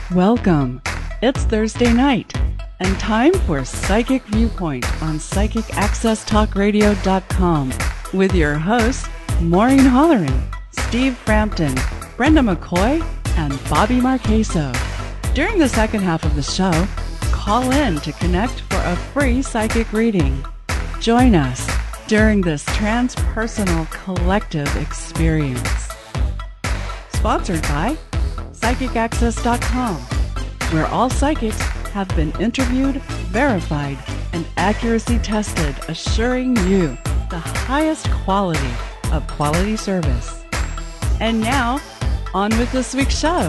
Welcome. It's Thursday night and time for Psychic Viewpoint on PsychicAccessTalkRadio.com with your hosts Maureen Holleran, Steve Frampton, Brenda McCoy, and Bobby Marqueso. During the second half of the show, call in to connect for a free psychic reading. Join us during this transpersonal collective experience. Sponsored by PsychicAccess.com, where all psychics have been interviewed, verified, and accuracy tested, assuring you the highest quality of quality service. And now, on with this week's show.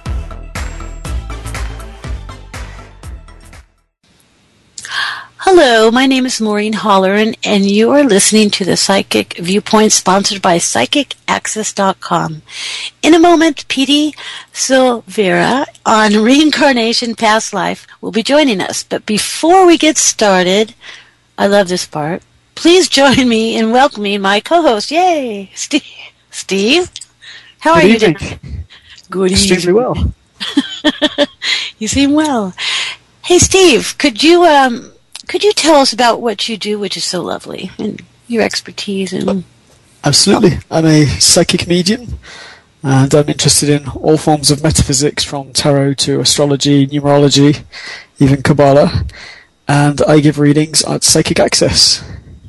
Hello, my name is Maureen Holleran, and you are listening to the Psychic Viewpoint sponsored by PsychicAccess.com. In a moment, Petey Silvera on Reincarnation Past Life will be joining us. But before we get started, I love this part, please join me in welcoming my co-host. Yay! Steve? How are you today? Good evening. Extremely well. You seem well. Hey, Steve, could you tell us about what you do, which is so lovely, and your expertise? Absolutely. I'm a psychic medium, and I'm interested in all forms of metaphysics, from tarot to astrology, numerology, even Kabbalah, and I give readings at Psychic Access.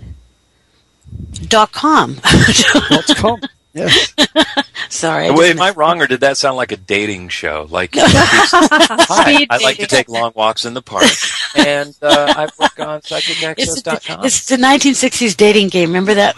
.com. .com. Yes. Sorry. Am I wrong, or did that sound like a dating show? Like, hi, I like to take long walks in the park, and I work on PsychicAccess.com. It's the 1960s dating game. Remember that?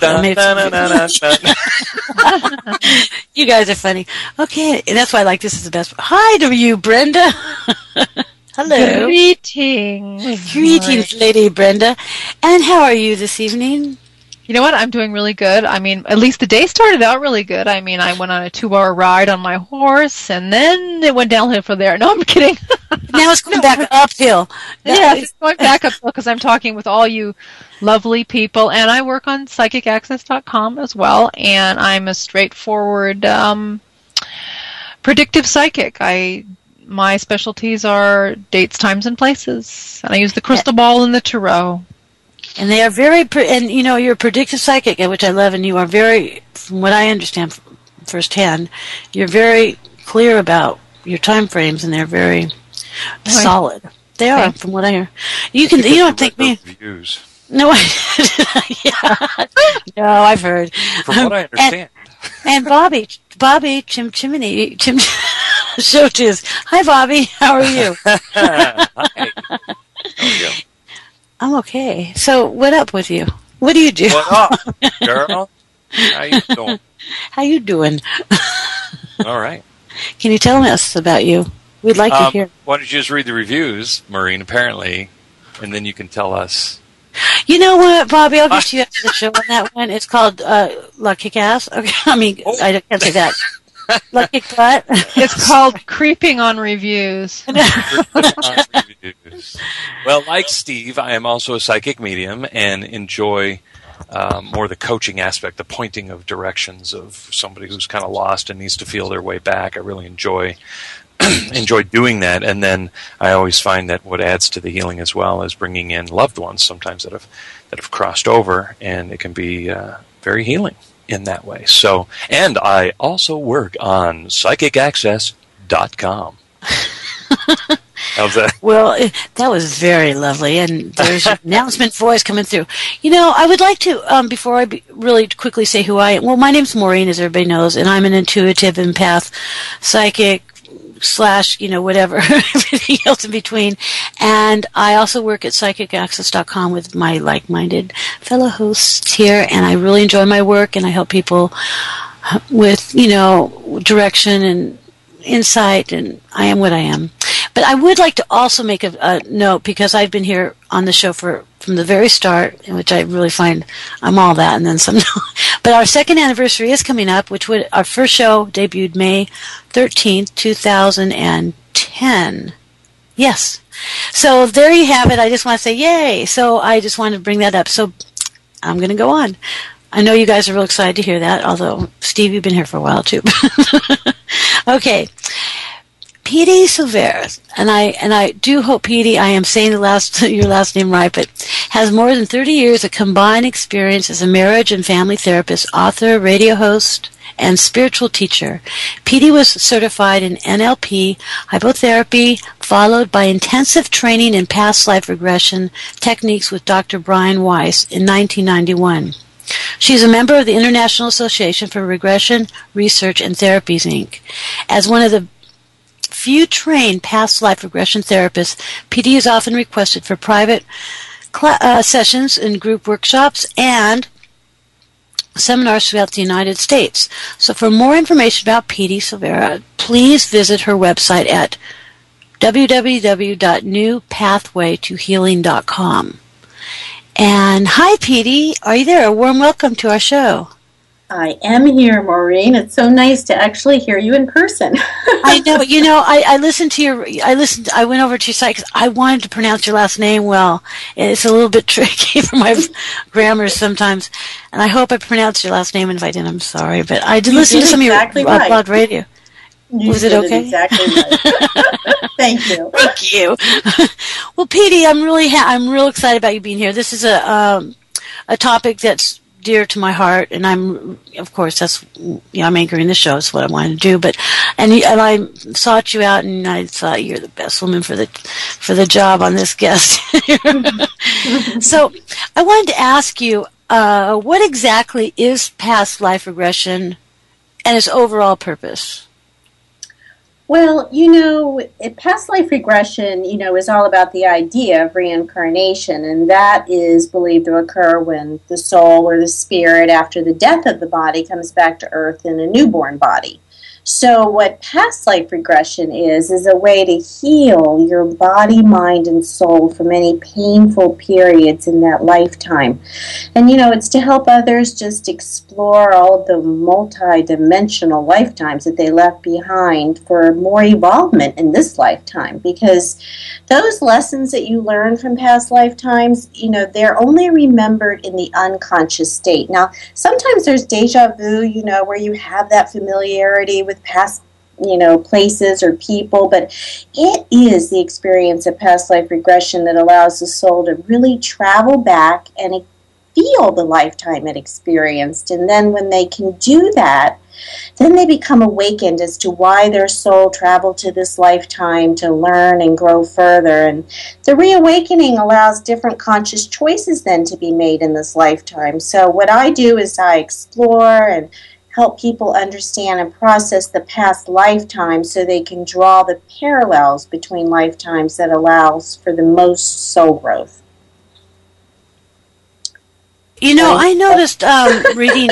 You guys are funny. Okay, and that's why I like this is the best. Hi to you, Brenda. Hello. Greetings, Lady Brenda. And how are you this evening? You know what? I'm doing really good. I mean, at least the day started out really good. I mean, I went on a 2-hour ride on my horse, and then it went downhill from there. No, I'm kidding. Now it's going back uphill. Yeah, it's going back uphill because I'm talking with all you lovely people, and I work on PsychicAccess.com as well, and I'm a straightforward predictive psychic. My specialties are dates, times, and places, and I use the crystal ball and the tarot. And they are very, and you know, you're a predictive psychic, which I love, and you are very, from what I understand firsthand, you're very clear about your time frames, and they're very solid. They are, from what I hear. You don't think me. Views. No, no, I've heard. From what I understand. And Bobby, Chimney, Showtiz. Hi, Bobby. How are you? Hi. How are you? I'm okay. So, what up with you? What do you do? What up, girl? How you doing? How you doing? All right. Can you tell us about you? We'd like to hear. Why don't you just read the reviews, Maureen, apparently, and then you can tell us. You know what, Bobby? I'll get you after the show on that one. It's called Lucky Ass. Okay, I mean, I can't say that. Lucky Butt. It's called Creeping on Reviews. Well, like Steve, I am also a psychic medium and enjoy more the coaching aspect, the pointing of directions of somebody who's kind of lost and needs to feel their way back. I really enjoy doing that, and then I always find that what adds to the healing as well is bringing in loved ones sometimes that have crossed over, and it can be very healing in that way. So, and I also work on PsychicAccess.com. How's that? Well, that was very lovely, and there's your announcement voice coming through. You know, I would like to, before I really quickly say who I am, well, my name's Maureen, as everybody knows, and I'm an intuitive empath, psychic, / whatever, everything else in between. And I also work at PsychicAccess.com with my like-minded fellow hosts here, and I really enjoy my work, and I help people with, direction and insight, and I am what I am. But I would like to also make a note, because I've been here on the show from the very start, in which I really find I'm all that and then some. But our second anniversary is coming up, our first show debuted May 13th, 2010. Yes. So there you have it. I just want to say yay. So I just wanted to bring that up. So I'm going to go on. I know you guys are real excited to hear that, although, Steve, you've been here for a while, too. Okay. Petey Silveras, and I do hope, Petey, I am saying your last name right, but has more than 30 years of combined experience as a marriage and family therapist, author, radio host, and spiritual teacher. Petey was certified in NLP, hypnotherapy, followed by intensive training in past life regression techniques with Dr. Brian Weiss in 1991. She is a member of the International Association for Regression Research and Therapies, Inc. As one of the few trained past life regression therapists, Petey is often requested for private sessions and group workshops and seminars throughout the United States. So for more information about Petey Silvera, please visit her website at www.newpathwaytohealing.com. And hi, Petey. Are you there? A warm welcome to our show. I am here, Maureen. It's so nice to actually hear you in person. I know. I listened to I went over to your site because I wanted to pronounce your last name well. It's a little bit tricky for my grammar sometimes. And I hope I pronounced your last name, and if I didn't, I'm sorry. But I did listen to some of your blog radio. Was it okay? Exactly right. Thank you. Thank you. Well, Petey, I'm real excited about you being here. This is a topic that's dear to my heart, and I'm anchoring the show. Is what I wanted to do. But and I sought you out, and I thought you're the best woman for the job on this guest. So I wanted to ask you, what exactly is past life regression, and its overall purpose? Well, past life regression, is all about the idea of reincarnation, and that is believed to occur when the soul or the spirit, after the death of the body, comes back to Earth in a newborn body. So what past life regression is a way to heal your body, mind, and soul from any painful periods in that lifetime. And, it's to help others just explore all the multi-dimensional lifetimes that they left behind for more evolvement in this lifetime. Because those lessons that you learn from past lifetimes, they're only remembered in the unconscious state. Now, sometimes there's deja vu, where you have that familiarity with past places or people, but it is the experience of past life regression that allows the soul to really travel back and feel the lifetime it experienced. And then when they can do that, then they become awakened as to why their soul traveled to this lifetime to learn and grow further. And the reawakening allows different conscious choices then to be made in this lifetime. So what I do is I explore and help people understand and process the past lifetime so they can draw the parallels between lifetimes that allows for the most soul growth. I noticed reading.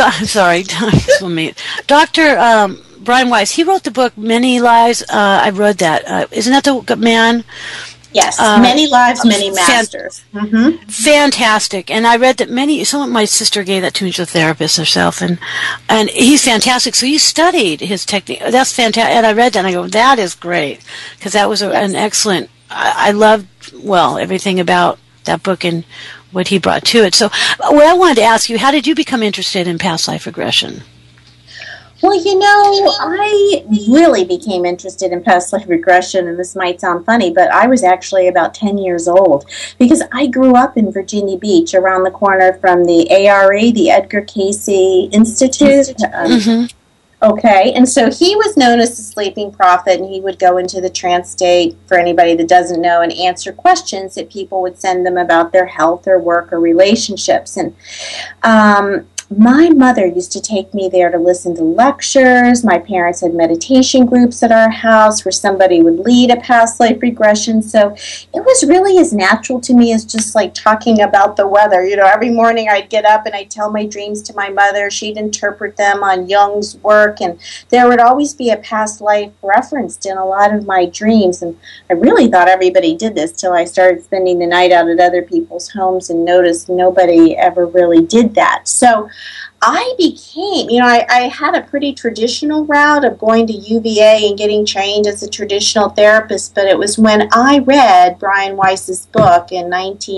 Dr. Brian Weiss. He wrote the book Many Lives. I read that. Isn't that the man? Yes, Many Lives, Many Masters. Fantastic. And I read that my sister gave that to me, she's a therapist herself, and he's fantastic. So you studied his technique. That's fantastic. And I read that and I go, that is great. Because that was an excellent, I loved, everything about that book and what he brought to it. So what I wanted to ask you, how did you become interested in past life regression? Well, I really became interested in past life regression, and this might sound funny, but I was actually about 10 years old because I grew up in Virginia Beach around the corner from the ARE, the Edgar Cayce Institute. Okay, and so he was known as the sleeping prophet, and he would go into the trance state, for anybody that doesn't know, and answer questions that people would send them about their health or work or relationships. And my mother used to take me there to listen to lectures. My parents had meditation groups at our house where somebody would lead a past life regression. So it was really as natural to me as just like talking about the weather. Every morning I'd get up and I'd tell my dreams to my mother. She'd interpret them on Jung's work, and there would always be a past life referenced in a lot of my dreams. And I really thought everybody did this till I started spending the night out at other people's homes and noticed nobody ever really did that. So I became, I had a pretty traditional route of going to UVA and getting trained as a traditional therapist, but it was when I read Brian Weiss's book in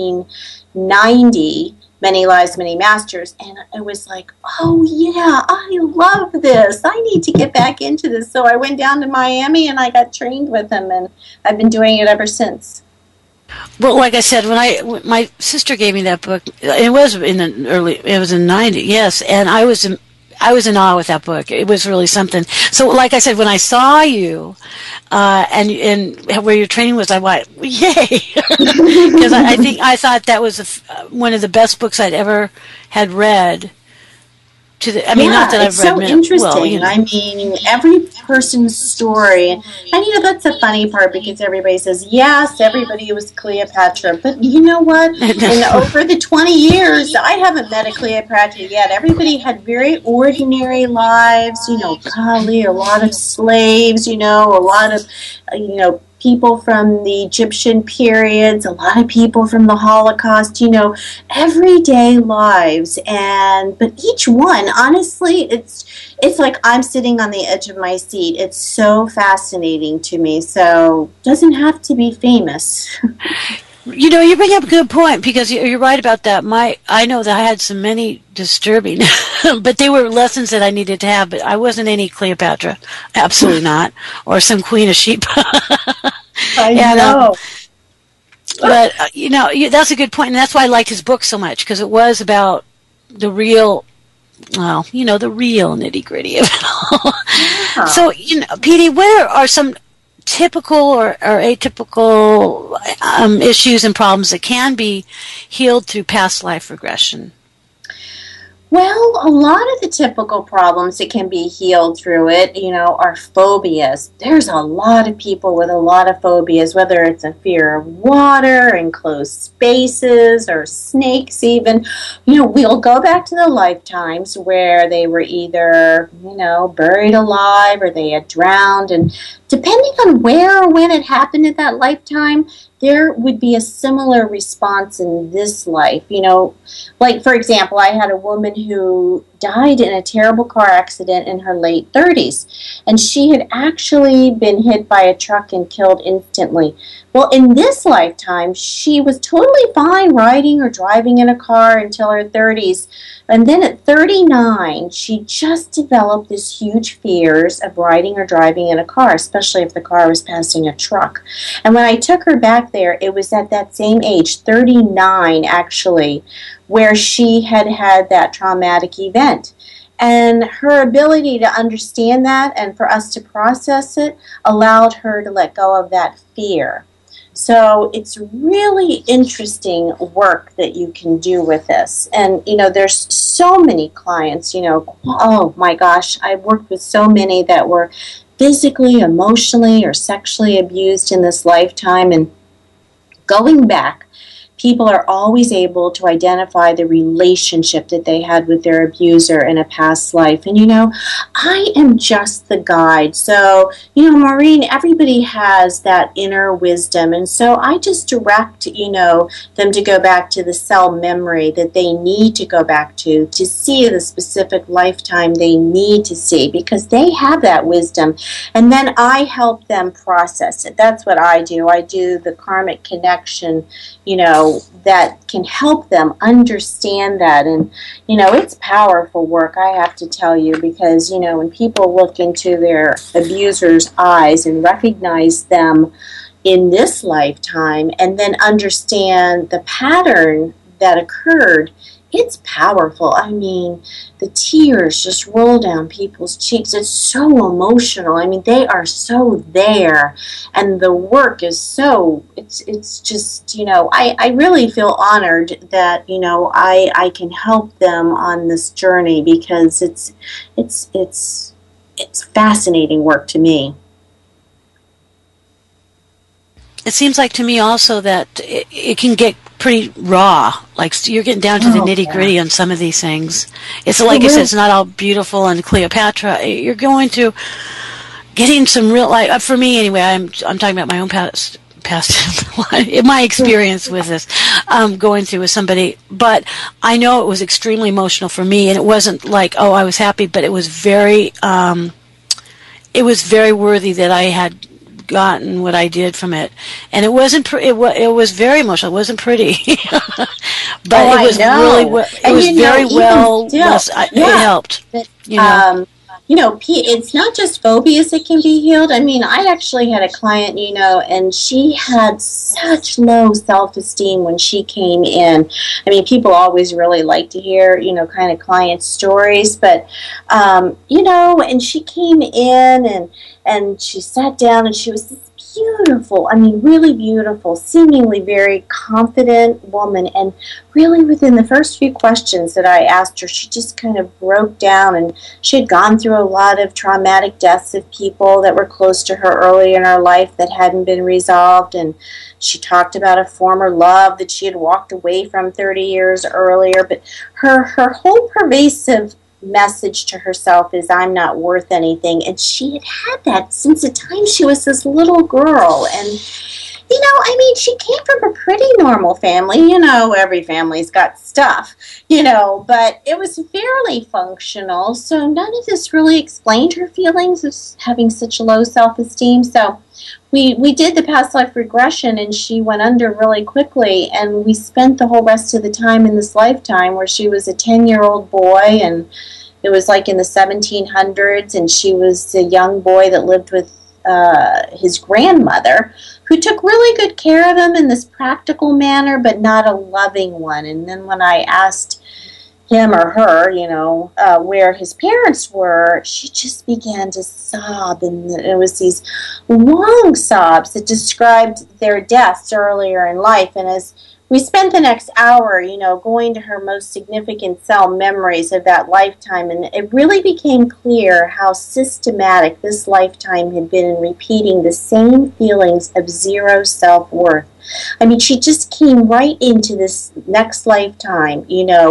1990, Many Lives, Many Masters, and it was like, oh yeah, I love this. I need to get back into this. So I went down to Miami and I got trained with him, and I've been doing it ever since. Well, like I said, when my sister gave me that book, it was in the 90s, yes, and I was in awe with that book. It was really something. So, like I said, when I saw you, and where your training was, I went, yay! Because I thought that was one of the best books I'd ever had read. Not that I've read. It's so interesting. I mean, every person's story, and that's the funny part, because everybody says, yes, everybody was Cleopatra, but you know what? In over the 20 years, I haven't met a Cleopatra yet. Everybody had very ordinary lives, golly, a lot of slaves, a lot of, people from the Egyptian periods, a lot of people from the Holocaust, everyday lives. But each one, honestly, it's like I'm sitting on the edge of my seat. It's so fascinating to me. So it doesn't have to be famous. You bring up a good point, because you're right about that. I know that I had so many disturbing, but they were lessons that I needed to have, but I wasn't any Cleopatra. Absolutely not. Or some Queen of Sheba. I know. But, that's a good point, and that's why I liked his book so much, because it was about the real, the real nitty-gritty of it all. Yeah. So, Petey, what are some typical or atypical issues and problems that can be healed through past life regression? Well, a lot of the typical problems that can be healed through it, are phobias. There's a lot of people with a lot of phobias, whether it's a fear of water, enclosed spaces, or snakes even. We'll go back to the lifetimes where they were either, buried alive or they had drowned. And depending on where or when it happened in that lifetime, there would be a similar response in this life. Like, for example, I had a woman who died in a terrible car accident in her late 30s, and she had actually been hit by a truck and killed instantly. Well, in this lifetime, she was totally fine riding or driving in a car until her 30s, and then at 39, she just developed this huge fears of riding or driving in a car, especially if the car was passing a truck. And when I took her back there, it was at that same age, 39 actually, where she had had that traumatic event. And her ability to understand that and for us to process it allowed her to let go of that fear. So it's really interesting work that you can do with this. And, there's so many clients, oh my gosh, I've worked with so many that were physically, emotionally, or sexually abused in this lifetime. And going back, people are always able to identify the relationship that they had with their abuser in a past life. And, I am just the guide. So, Maureen, everybody has that inner wisdom. And so I just direct, them to go back to the cell memory that they need to go back to see the specific lifetime they need to see, because they have that wisdom. And then I help them process it. That's what I do. I do the karmic connection, that can help them understand that. And, it's powerful work, I have to tell you, because, when people look into their abuser's eyes and recognize them in this lifetime and then understand the pattern that occurred, it's powerful. I mean, the tears just roll down people's cheeks. It's so emotional. I mean, they are so there, and the work is so, it's just, I really feel honored that, I can help them on this journey, because it's fascinating work to me. It seems like to me also that it can get pretty raw. Like, you're getting down to the nitty-gritty on some of these things. It's like I said, it's not all beautiful and Cleopatra. You're going to getting some real, like, for me anyway, I'm talking about my own past my experience with this. going through with somebody. But I know it was extremely emotional for me, and it wasn't like, oh, I was happy, but it was very worthy that I had gotten what I did from it, and it wasn't. It was very emotional. It wasn't pretty, but it was really. It was very well. It helped. It's not just phobias that can be healed. I mean, I actually had a client, and she had such low self-esteem when she came in. I mean, people always really like to hear, kind of client stories, but, and she came in and she sat down and she was this beautiful, really beautiful, seemingly very confident woman. And really within the first few questions that I asked her, she just kind of broke down, and she had gone through a lot of traumatic deaths of people that were close to her early in her life that hadn't been resolved. And she talked about a former love that she had walked away from 30 years earlier. But her whole pervasive message to herself is, I'm not worth anything. And she had that since the time she was this little girl. And she came from a pretty normal family. Every family's got stuff, but it was fairly functional. So none of this really explained her feelings of having such low self-esteem. So we did the past life regression, and she went under really quickly, and we spent the whole rest of the time in this lifetime where she was a 10-year-old boy, and it was like in the 1700s, and she was a young boy that lived with his grandmother, who took really good care of him in this practical manner, but not a loving one. And then when I asked him or her, where his parents were, she just began to sob, and it was these long sobs that described their deaths earlier in life. And as we spent the next hour, going to her most significant cell memories of that lifetime, and it really became clear how systematic this lifetime had been in repeating the same feelings of zero self-worth. She just came right into this next lifetime,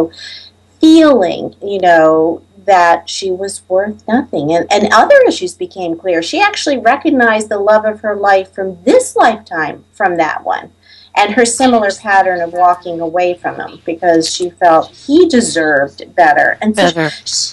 feeling, that she was worth nothing. And other issues became clear. She actually recognized the love of her life from this lifetime from that one, and her similar pattern of walking away from him because she felt he deserved better. And better.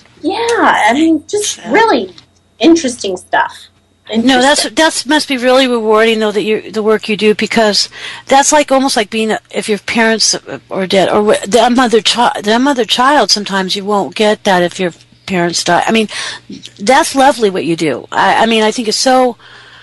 Just really interesting stuff. No, that must be really rewarding, though, that the work you do, because that's almost like being, if your parents are dead, or the mother child. Sometimes you won't get that if your parents die. That's lovely what you do. I think it's so.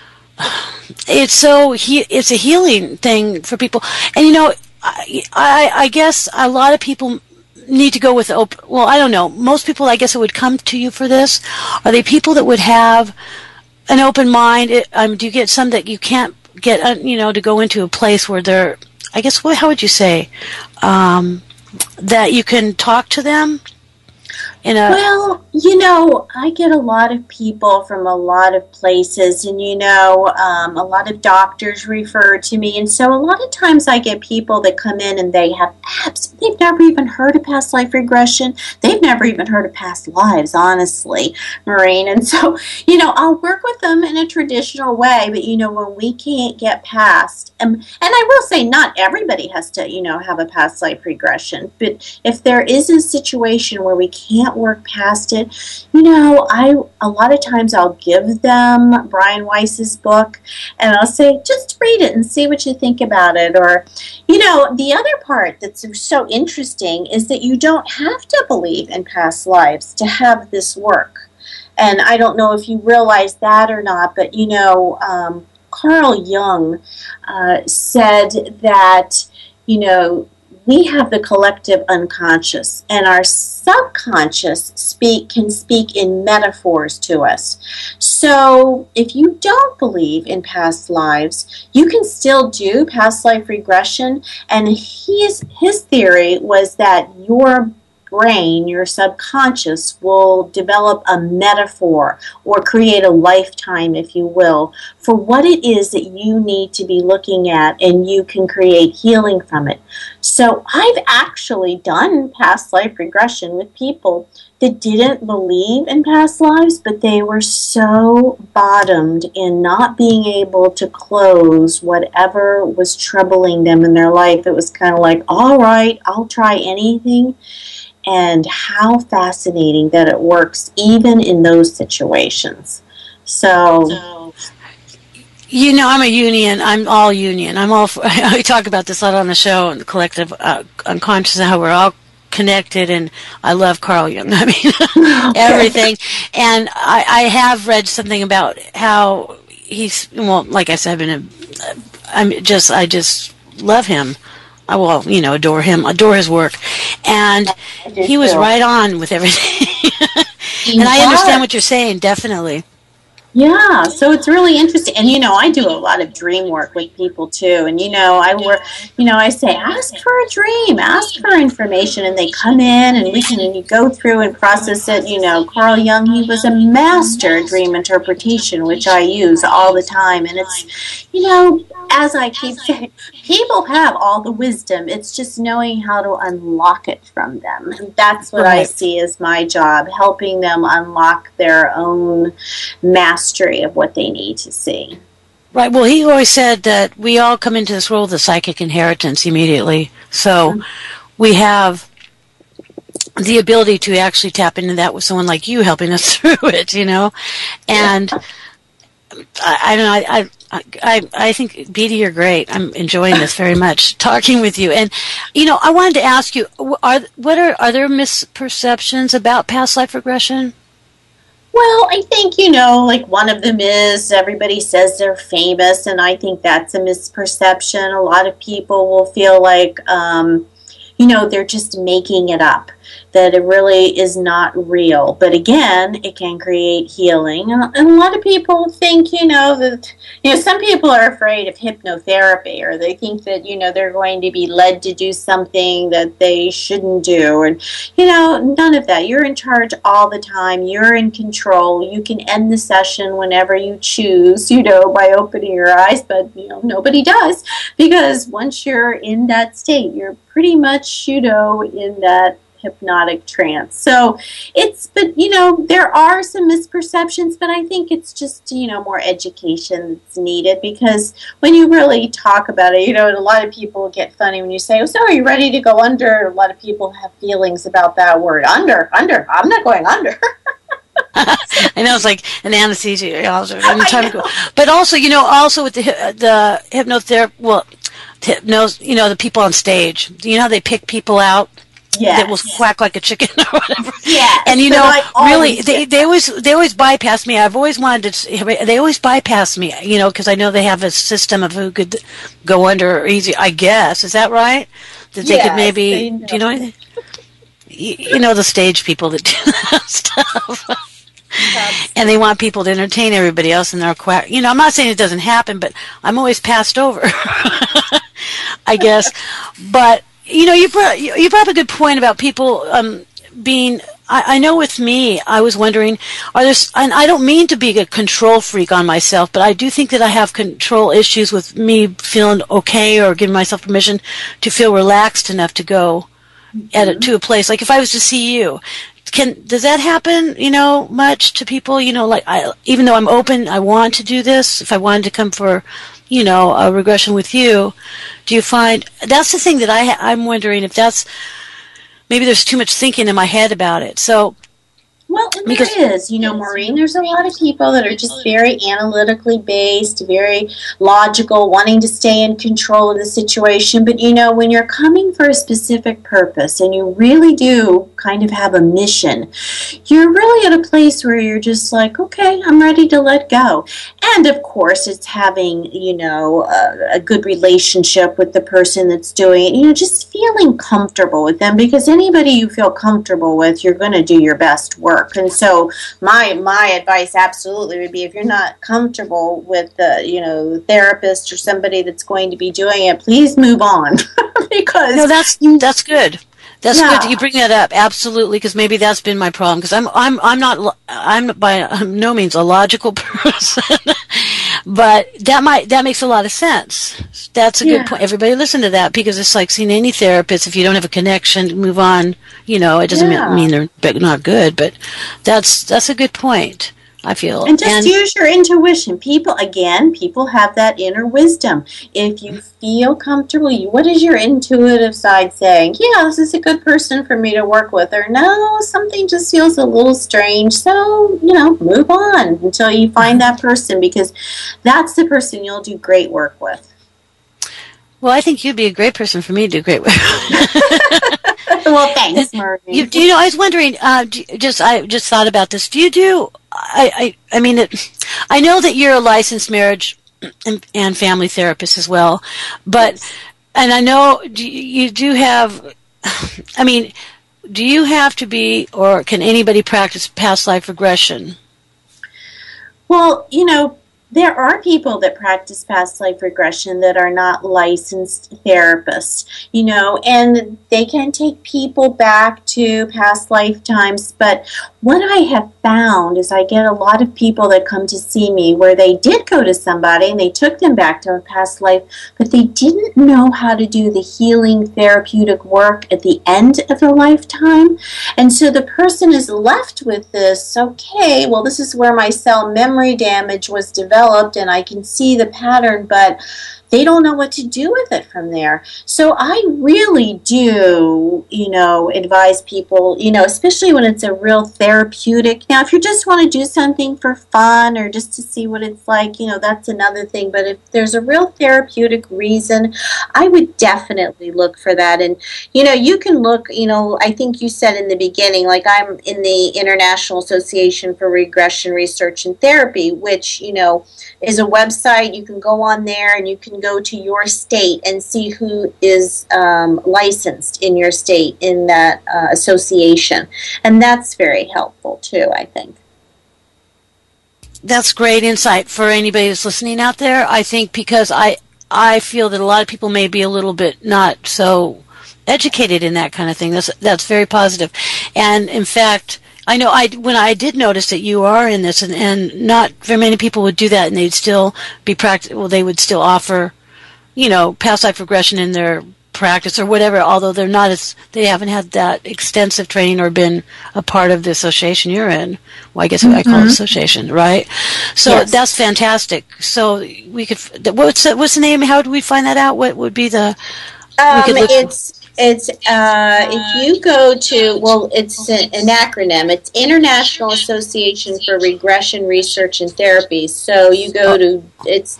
It's a healing thing for people, and I guess a lot of people need to go with open. Well, I don't know. Most people, I guess, that would come to you for this, are they people that would have an open mind? Do you get some that you can't get, to go into a place where they're, I guess, how would you say, that you can talk to them? Well, I get a lot of people from a lot of places, and, a lot of doctors refer to me. And so a lot of times I get people that come in and they have they've never even heard of past life regression. They've never even heard of past lives, honestly, Maureen. And so, I'll work with them in a traditional way, but, when we can't get past, and I will say not everybody has to, have a past life regression, but if there is a situation where we can't work past it, a lot of times I'll give them Brian Weiss's book, and I'll say, just read it and see what you think about it. Or, the other part that's so interesting is that you don't have to believe in past lives to have this work. And I don't know if you realize that or not, but, Carl Jung said that, we have the collective unconscious, and our subconscious can speak in metaphors to us. So if you don't believe in past lives, you can still do past life regression. And his theory was that your brain, your subconscious, will develop a metaphor or create a lifetime, if you will, for what it is that you need to be looking at, and you can create healing from it. So I've actually done past life regression with people that didn't believe in past lives, but they were so bottomed in not being able to close whatever was troubling them in their life. It was kind of like, all right, I'll try anything. And how fascinating that it works even in those situations. So I'm a union. I'm all union. I'm all for, we talk about this a lot on the show, and the collective unconscious, and how we're all connected, and I love Carl Jung. I mean, everything. And I have read something about how he's, well, like I said, I just love him. Adore him, adore his work. And he was right on with everything. And I understand what you're saying, definitely. Yeah, so it's really interesting. And, I do a lot of dream work with people, too. And, I say, ask for a dream, ask for information. And they come in and you go through and process it. Carl Jung, he was a master at dream interpretation, which I use all the time. And it's, as I keep saying, people have all the wisdom. It's just knowing how to unlock it from them. And that's what I see as my job, helping them unlock their own mastery of what they need to see. Right. Well, he always said that we all come into this world with a psychic inheritance immediately. So we have the ability to actually tap into that with someone like you helping us through it, And I don't know. I think, Beatty, you're great. I'm enjoying this very much, talking with you. And, I wanted to ask you, are there misperceptions about past life regression? Well, I think, one of them is everybody says they're famous, and I think that's a misperception. A lot of people will feel like, they're just making it up, that it really is not real. But again, it can create healing. And a lot of people think, that, some people are afraid of hypnotherapy, or they think that, they're going to be led to do something that they shouldn't do. And, none of that. You're in charge all the time. You're in control. You can end the session whenever you choose, by opening your eyes. But, nobody does. Because once you're in that state, you're pretty much, in that hypnotic trance. So there are some misperceptions, but I think it's just, more education that's needed, because when you really talk about it, a lot of people get funny when you say, oh, so are you ready to go under? A lot of people have feelings about that word, under. I'm not going under. I know, it's like an anesthesia. But also, also with the hypnotherapy, the people on stage, how they pick people out? Yes. That will quack like a chicken or whatever. Yeah. And really, they always bypass me. I've always wanted to. They always bypass me. Because I know they have a system of who could go under or easy. I guess, is that right? That they could maybe. Do you know anything? The stage people that do that stuff. And they want people to entertain everybody else, and they're quack. I'm not saying it doesn't happen, but I'm always passed over. I guess, but. You brought up a good point about people being. I know with me, I was wondering, and I don't mean to be a control freak on myself, but I do think that I have control issues with me feeling okay or giving myself permission to feel relaxed enough to go to a place. Like if I was to see you, does that happen? Much to people. Even though I'm open, I want to do this. If I wanted to come for. A regression with you, do you find that's the thing that I'm wondering if that's maybe there's too much thinking in my head about it. So, well, there is, Maureen, there's a lot of people that are just very analytically based, very logical, wanting to stay in control of the situation. But, when you're coming for a specific purpose and you really do kind of have a mission, you're really at a place where you're just like, okay, I'm ready to let go. And, of course, it's having, a good relationship with the person that's doing it, just feeling comfortable with them, because anybody you feel comfortable with, you're going to do your best work. And so my advice absolutely would be, if you're not comfortable with the therapist or somebody that's going to be doing it, please move on. Because that's good. That's good that you bring that up. Absolutely, because maybe that's been my problem. Because I'm by no means a logical person. But that makes a lot of sense. That's a good point. Everybody listen to that, because it's like seeing any therapist. If you don't have a connection, move on. It doesn't mean they're not good, but that's a good point, I feel. And just use your intuition. People have that inner wisdom. If you feel comfortable, what is your intuitive side saying? Yeah, this is a good person for me to work with. Or no, something just feels a little strange. So, move on until you find that person, because that's the person you'll do great work with. Well, I think you'd be a great person for me to do great work. Well, thanks, Maureen. I was wondering, I just thought about this. Do you do, I know that you're a licensed marriage and family therapist as well, but, and I know you do have, do you have to be, or can anybody practice past life regression? Well, there are people that practice past life regression that are not licensed therapists, and they can take people back to past lifetimes. But what I have found is I get a lot of people that come to see me where they did go to somebody and they took them back to a past life, but they didn't know how to do the healing therapeutic work at the end of the lifetime. And so the person is left with this, okay, well, this is where my cell memory damage was developed, and I can see the pattern, but they don't know what to do with it from there. So I really do, advise people, especially when it's a real therapeutic. Now, if you just want to do something for fun or just to see what it's like, that's another thing. But if there's a real therapeutic reason, I would definitely look for that. And, you can look, I think you said in the beginning, like I'm in the International Association for Regression Research and Therapy, which, is a website. You can go on there and you can go to your state and see who is licensed in your state in that association. And that's very helpful too, I think. That's great insight for anybody that's listening out there. I think because I feel that a lot of people may be a little bit not so educated in that kind of thing. That's very positive. And in fact, I know when I did notice that you are in this, and not very many people would do that, and they'd still be they would still offer, past life regression in their practice or whatever, although they haven't had that extensive training or been a part of the association you're in. Well, I guess I call it association, right? So That's fantastic. So we could, what's the name? How do we find that out? What would be the, It's if you go to, it's an acronym. It's International Association for Regression Research and Therapy. So you go to, it's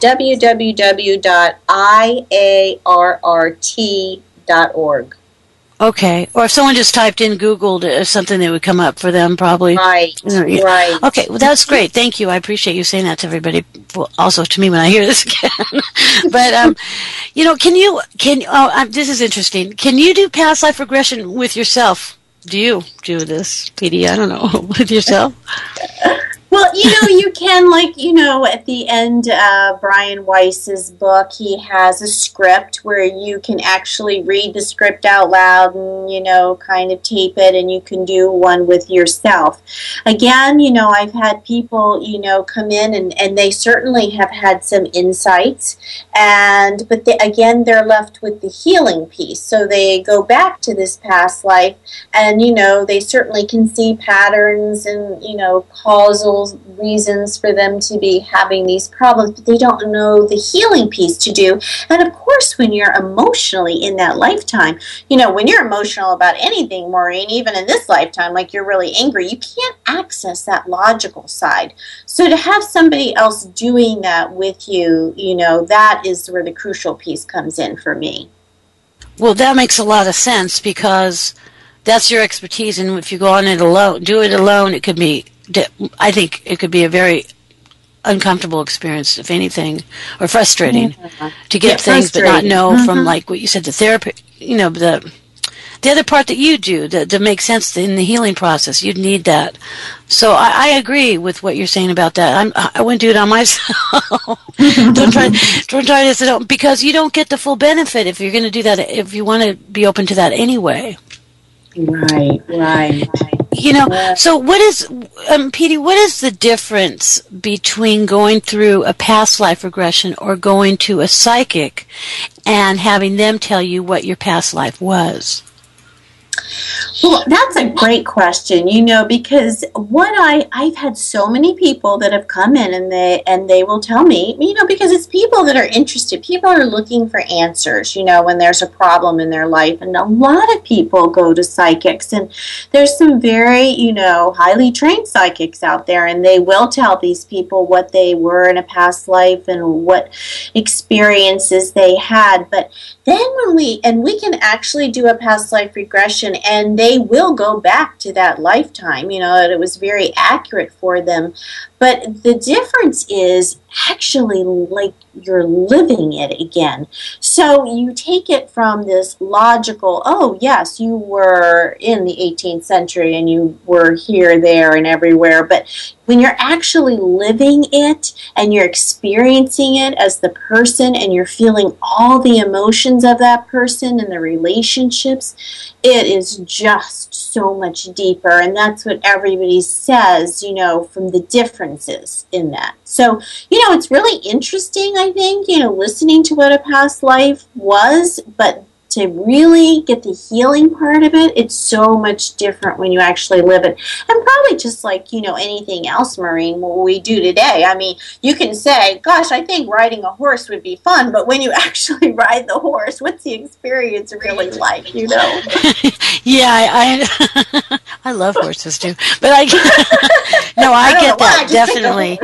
www.iarrt.org. Okay. Or if someone just typed in Googled something that would come up for them, probably. Right. Right. Okay. Well, that's great. Thank you. I appreciate you saying that to everybody. Well, also to me when I hear this again. But, this is interesting. Can you do past life regression with yourself? Do you do this, PD? I don't know. With yourself? Well, you can, at the end of Brian Weiss's book, he has a script where you can actually read the script out loud and, kind of tape it, and you can do one with yourself. Again, I've had people, come in and they certainly have had some insights, but they're left with the healing piece. So they go back to this past life and, they certainly can see patterns and, causal reasons for them to be having these problems, but they don't know the healing piece to do. And of course, when you're emotionally in that lifetime, when you're emotional about anything, Maureen, even in this lifetime, like you're really angry, you can't access that logical side. So to have somebody else doing that with you, that is where the crucial piece comes in for me. Well, that makes a lot of sense because that's your expertise, and if you go on it alone, I think it could be a very uncomfortable experience, if anything, or frustrating to get things but not know from, like what you said, the therapy, the other part that you do to make sense in the healing process. You'd need that. So I agree with what you're saying about that. I wouldn't do it on myself. Don't try to sit down, because you don't get the full benefit if you're going to do that, if you want to be open to that anyway. Right. So what is, Petey, what is the difference between going through a past life regression or going to a psychic and having them tell you what your past life was? Well, that's a great question, because I've had so many people that have come in and they will tell me, because it's people that are interested. People are looking for answers, when there's a problem in their life. And a lot of people go to psychics, and there's some very, highly trained psychics out there, and they will tell these people what they were in a past life and what experiences they had. But then we can actually do a past life regression, and they will go back to that lifetime, that it was very accurate for them. But the difference is actually like you're living it again. So you take it from this logical, oh, yes, you were in the 18th century and you were here, there, and everywhere. But when you're actually living it and you're experiencing it as the person and you're feeling all the emotions of that person and the relationships, it is just so much deeper. And that's what everybody says, from the differences in that. So, it's really interesting, I think, listening to what a past life was, but to really get the healing part of it, it's so much different when you actually live it. And probably just like, anything else, Maureen, what we do today. I mean, you can say, gosh, I think riding a horse would be fun, but when you actually ride the horse, what's the experience really like, Yeah, I love horses too, but I get that, definitely.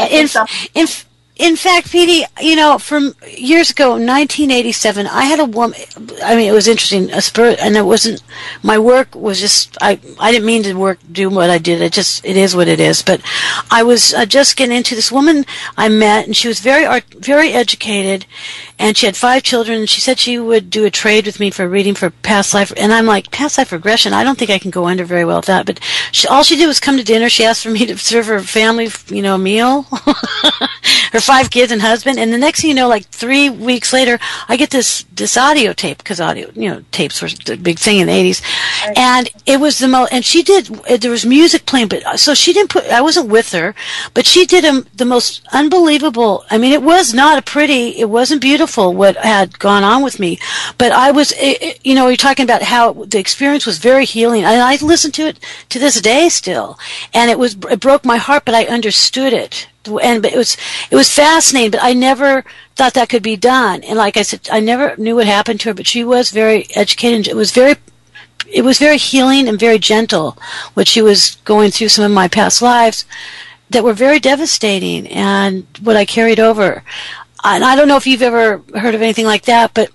In fact, Petey, from years ago, 1987, I had a woman. I mean, it was interesting. And it wasn't. My work was just. I didn't mean to do what I did. It is what it is. But I was just getting into this woman I met, and she was very educated, and she had 5 children. And she said she would do a trade with me for a reading for past life. And I'm like, past life regression? I don't think I can go under very well with that. But all she did was come to dinner. She asked for me to serve her family, a meal. Her 5 kids and husband, and the next thing you know, like 3 weeks later, I get this audio tape, because audio, tapes were the big thing in the 80s, and it was the most, and there was music playing, but, so she didn't I wasn't with her, but she did the most unbelievable, I mean, it was not it wasn't beautiful what had gone on with me, but I was, you're talking about how the experience was very healing, and I listen to it to this day still, and it broke my heart, but I understood it. But it was fascinating, but I never thought that could be done. And like I said, I never knew what happened to her, but she was very educated. It was very healing and very gentle, what she was going through, some of my past lives that were very devastating, and what I carried over. And I don't know if you've ever heard of anything like that, but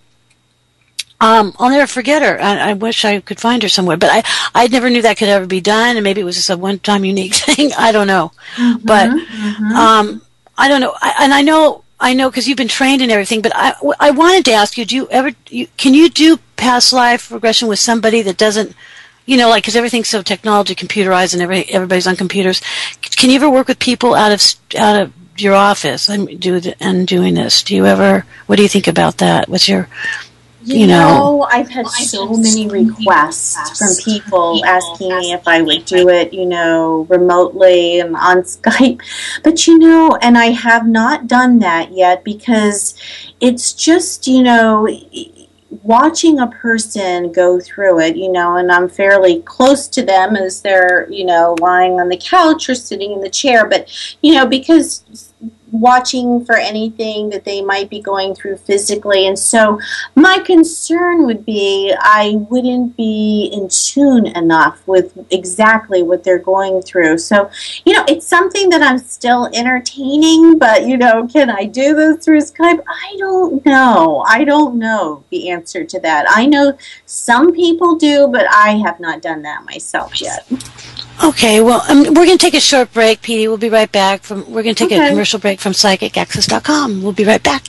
I'll never forget her. I wish I could find her somewhere, but I never knew that could ever be done, and maybe it was just a one-time unique thing. I don't know, but I don't know. And I know because you've been trained and everything. But I wanted to ask you: can you do past life regression with somebody that doesn't, because everything's so technology computerized and everybody's on computers? Can you ever work with people out of your office and doing this? Do you ever? What do you think about that? What's your I've had so many requests from people asking me if I would do it, remotely and on Skype. But, and I have not done that yet, because it's just, watching a person go through it, and I'm fairly close to them as they're, lying on the couch or sitting in the chair. But, because watching for anything that they might be going through physically. And so my concern would be I wouldn't be in tune enough with exactly what they're going through. So, it's something that I'm still entertaining, but, can I do this through Skype? I don't know. I don't know the answer to that. I know some people do, but I have not done that myself yet. Okay, well, we're going to take a short break, Petey. We'll be right back. We're going to take a commercial break from PsychicAccess.com. We'll be right back.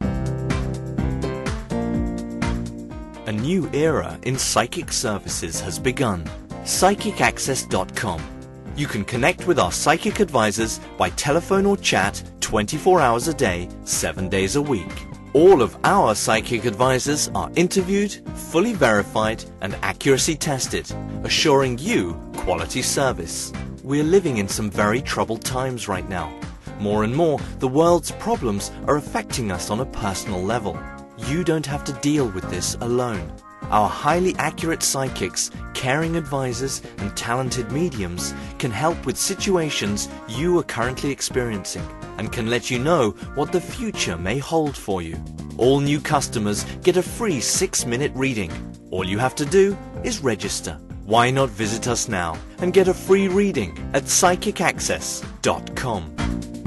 A new era in psychic services has begun. PsychicAccess.com. You can connect with our psychic advisors by telephone or chat 24 hours a day, 7 days a week. All of our psychic advisors are interviewed, fully verified, and accuracy tested, assuring you quality service. We're living in some very troubled times right now. More and more, the world's problems are affecting us on a personal level. You don't have to deal with this alone. Our highly accurate psychics, caring advisors, and talented mediums can help with situations you are currently experiencing and can let you know what the future may hold for you. All new customers get a free 6-minute reading. All you have to do is register. Why not visit us now and get a free reading at psychicaccess.com.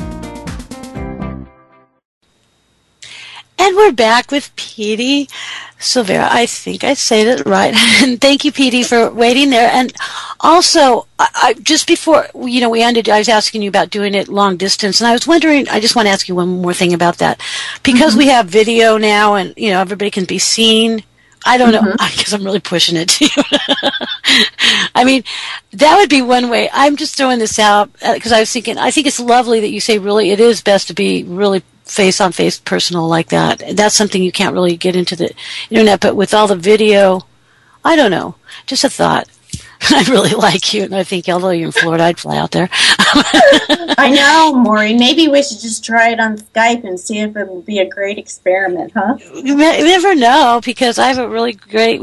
And we're back with Petey Silvera. I think I said it right. And thank you, Petey, for waiting there. And also, I just before we ended, I was asking you about doing it long distance, and I was wondering. I just want to ask you one more thing about that, because we have video now, and everybody can be seen. I don't know, because I'm really pushing it to you. I mean, that would be one way. I'm just throwing this out because I was thinking. I think it's lovely that you say really it is best to be really face-on-face personal like that. That's something you can't really get into the internet, but with all the video, I don't know. Just a thought. I really like you, and I think although you're in Florida, I'd fly out there. I know, Maureen. Maybe we should just try it on Skype and see if it would be a great experiment, huh? You never know, because I have a really great,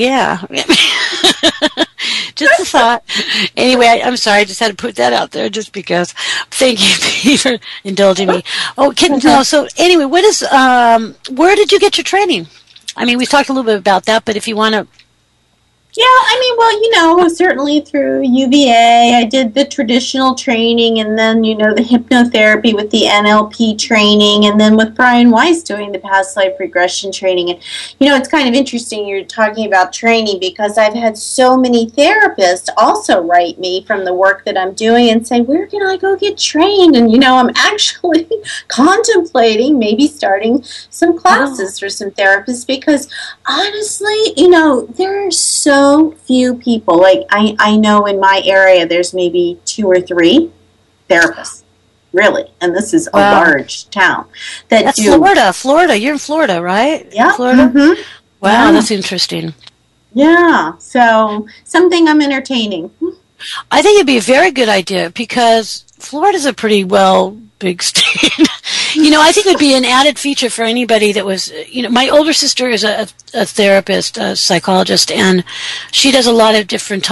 just a thought. Anyway, I'm sorry, I just had to put that out there just because. Thank you, Pete, for indulging me. Oh, so anyway, what is, where did you get your training? I mean, we talked a little bit about that, but if you want to. Yeah, I mean, well, certainly through UVA, I did the traditional training, and then, the hypnotherapy with the NLP training, and then with Brian Weiss doing the past life regression training. And, it's kind of interesting you're talking about training, because I've had so many therapists also write me from the work that I'm doing and say, where can I go get trained? And, I'm actually contemplating maybe starting some classes for some therapists, because honestly, there are so few people. Like I know in my area there's maybe 2 or 3 therapists, really, and this is a large town. That's Florida. You're in Florida, right? Yeah. Florida? Mm-hmm. Wow, yeah. That's interesting. Yeah, so something I'm entertaining. I think it'd be a very good idea, because Florida's a pretty big state. I think it would be an added feature for anybody that was, my older sister is a therapist, a psychologist, and she does a lot of different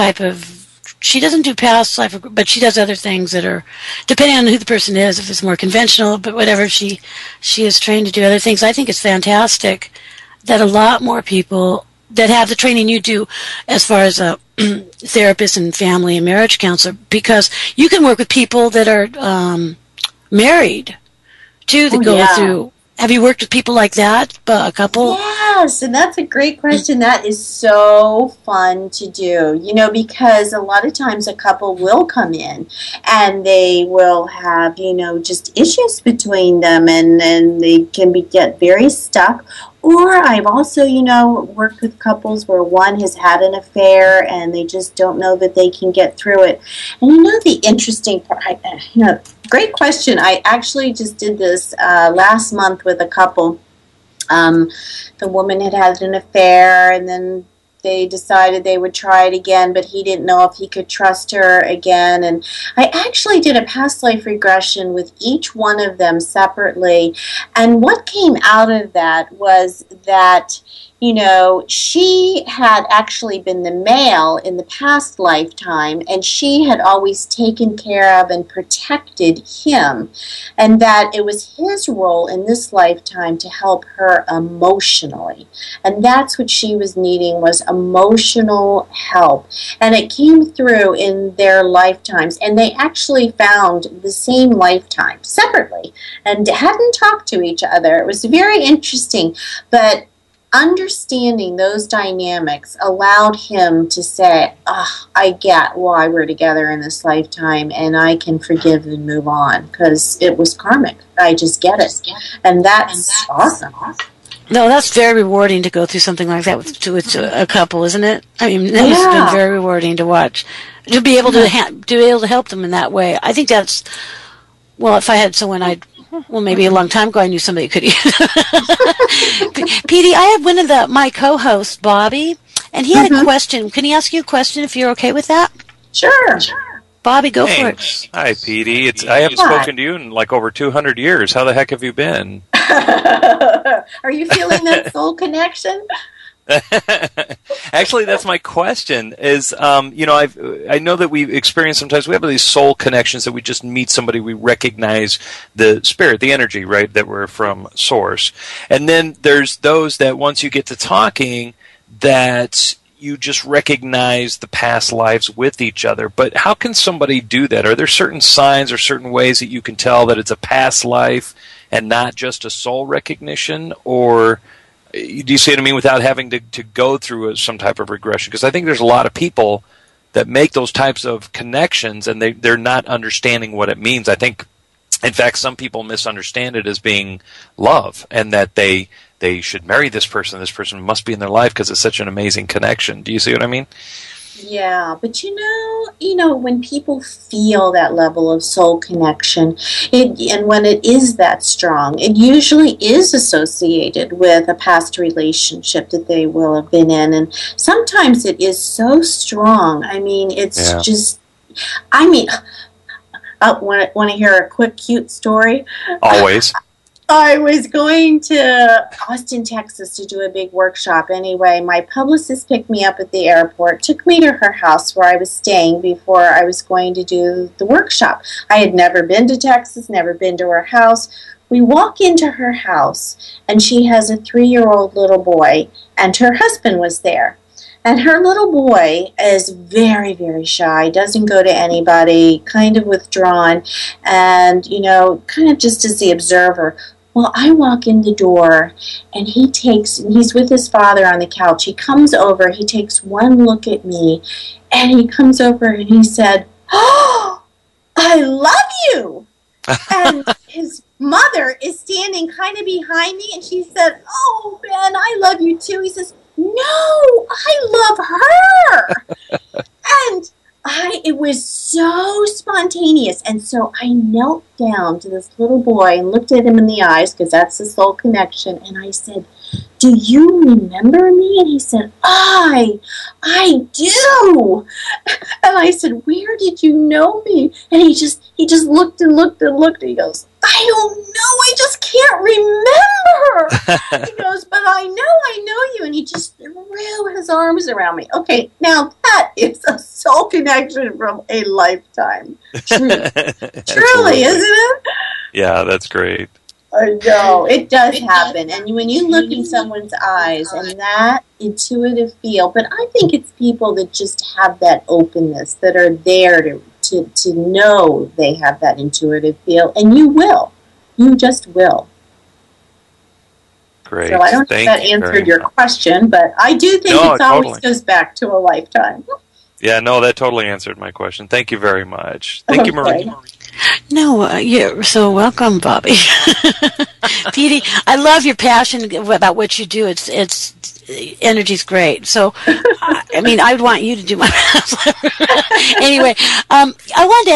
she doesn't do past life, but she does other things that are, depending on who the person is, if it's more conventional, but whatever, she is trained to do other things. I think it's fantastic that a lot more people that have the training you do as far as a therapist and family and marriage counselor, because you can work with people that are married too, that go through. Have you worked with people like that, a couple? Yes, and that's a great question. That is so fun to do, because a lot of times a couple will come in and they will have, just issues between them, and they can get very stuck. Or I've also, worked with couples where one has had an affair and they just don't know that they can get through it. And the interesting part, great question. I actually just did this last month with a couple. The woman had an affair, and then they decided they would try it again, but he didn't know if he could trust her again. And I actually did a past life regression with each one of them separately. And what came out of that was that, she had actually been the male in the past lifetime, and she had always taken care of and protected him, and that it was his role in this lifetime to help her emotionally. And that's what she was needing, was emotional help. And it came through in their lifetimes, and they actually found the same lifetime separately and hadn't talked to each other. It was very interesting, but understanding those dynamics allowed him to say, I get why we're together in this lifetime, and I can forgive and move on, because it was karmic. I just get it. And that's awesome. No, that's very rewarding to go through something like that with a couple, isn't it? I mean, that has been very rewarding to watch, to be able to help them in that way. I think that's, if I had someone, I'd Well, maybe a long time ago I knew somebody could. Petey, I have one of my co-hosts, Bobby, and he had a question. Can he ask you a question if you're okay with that? Sure. Bobby, go for it. Hi, Petey. I haven't spoken to you in like over 200 years. How the heck have you been? Are you feeling that soul connection? Actually, that's my question. Is I know that we experience sometimes we have these soul connections that we just meet somebody, we recognize the spirit, the energy, right, that we're from source, and then there's those that once you get to talking, that you just recognize the past lives with each other. But how can somebody do that? Are there certain signs or certain ways that you can tell that it's a past life and not just a soul recognition, or do you see what I mean, without having to go through some type of regression? Because I think there's a lot of people that make those types of connections and they're not understanding what it means. I think, in fact, some people misunderstand it as being love, and that they should marry this person must be in their life because it's such an amazing connection. Do you see what I mean? Yeah, but when people feel that level of soul connection, and when it is that strong, it usually is associated with a past relationship that they will have been in, and sometimes it is so strong. I mean, it's just, want to hear a quick, cute story? Always. I was going to Austin, Texas to do a big workshop. Anyway, my publicist picked me up at the airport, took me to her house where I was staying before I was going to do the workshop. I had never been to Texas, never been to her house. We walk into her house, and she has a 3-year-old little boy, and her husband was there. And her little boy is very, very shy, doesn't go to anybody, kind of withdrawn, and, kind of just as the observer. Well, I walk in the door, and he's with his father on the couch. He comes over, he takes one look at me, and he comes over and he said, "Oh, I love you." And his mother is standing kind of behind me, and she said, "Oh, Ben, I love you too." He says, "No, I love her." And it was so spontaneous. And so I knelt down to this little boy and looked at him in the eyes, because that's the soul connection. And I said, "Do you remember me?" And he said, I do." And I said, "Where did you know me?" And he just looked and looked and looked. And he goes, "I don't know. I just can't remember." He goes, "But I know you." And he just threw his arms around me. Okay, now that is a soul connection from a lifetime. Truly, isn't it? Yeah, that's great. I know. It does happen. And when you look in someone's eyes and that intuitive feel, but I think it's people that just have that openness, that are there to know they have that intuitive feel, and you will. You just will. Great. So I don't know if that answered your question, but I do think it always goes back to a lifetime. Yeah, no, that totally answered my question. Thank you very much. Thank you, Marie. No, you're so welcome, Bobby. Petey, I love your passion about what you do. It's energy's great. So, I would want you to do my anyway. I wanted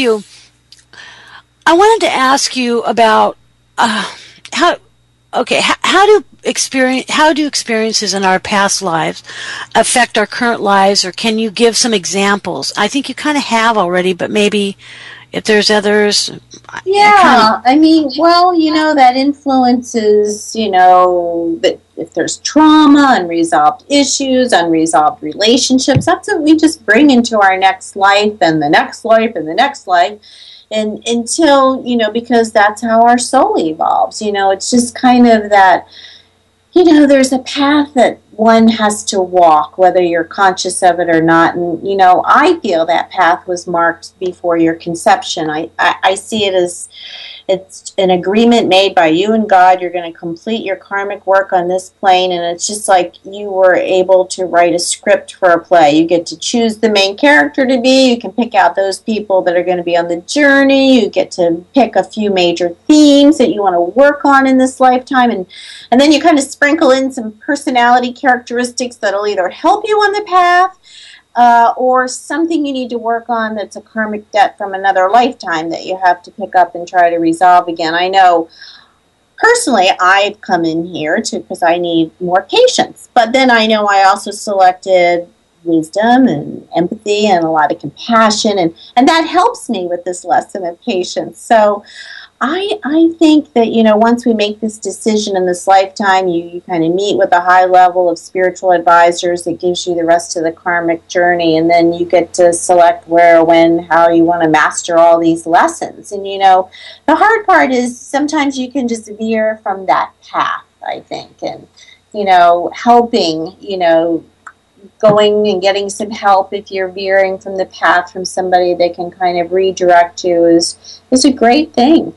to ask you about how do experiences in our past lives affect our current lives, or can you give some examples? I think you kind of have already, but maybe if there's others. Yeah, that influences, that if there's trauma, unresolved issues, unresolved relationships, that's what we just bring into our next life and the next life and the next life. And until, because that's how our soul evolves. It's just kind of that, there's a path that one has to walk, whether you're conscious of it or not. And, I feel that path was marked before your conception. I see it as it's an agreement made by you and God. You're going to complete your karmic work on this plane, and it's just like you were able to write a script for a play. You get to choose the main character to be. You can pick out those people that are going to be on the journey. You get to pick a few major themes that you want to work on in this lifetime, and then you kind of sprinkle in some personality characteristics that'll either help you on the path or something you need to work on that's a karmic debt from another lifetime that you have to pick up and try to resolve again. I know personally I've come in here because I need more patience, but then I know I also selected wisdom and empathy and a lot of compassion, and that helps me with this lesson of patience. So I think that, once we make this decision in this lifetime, you kind of meet with a high level of spiritual advisors that gives you the rest of the karmic journey, and then you get to select where, when, how you want to master all these lessons. And, the hard part is sometimes you can just veer from that path, I think, and, helping, going and getting some help if you're veering from the path from somebody that can kind of redirect you is a great thing.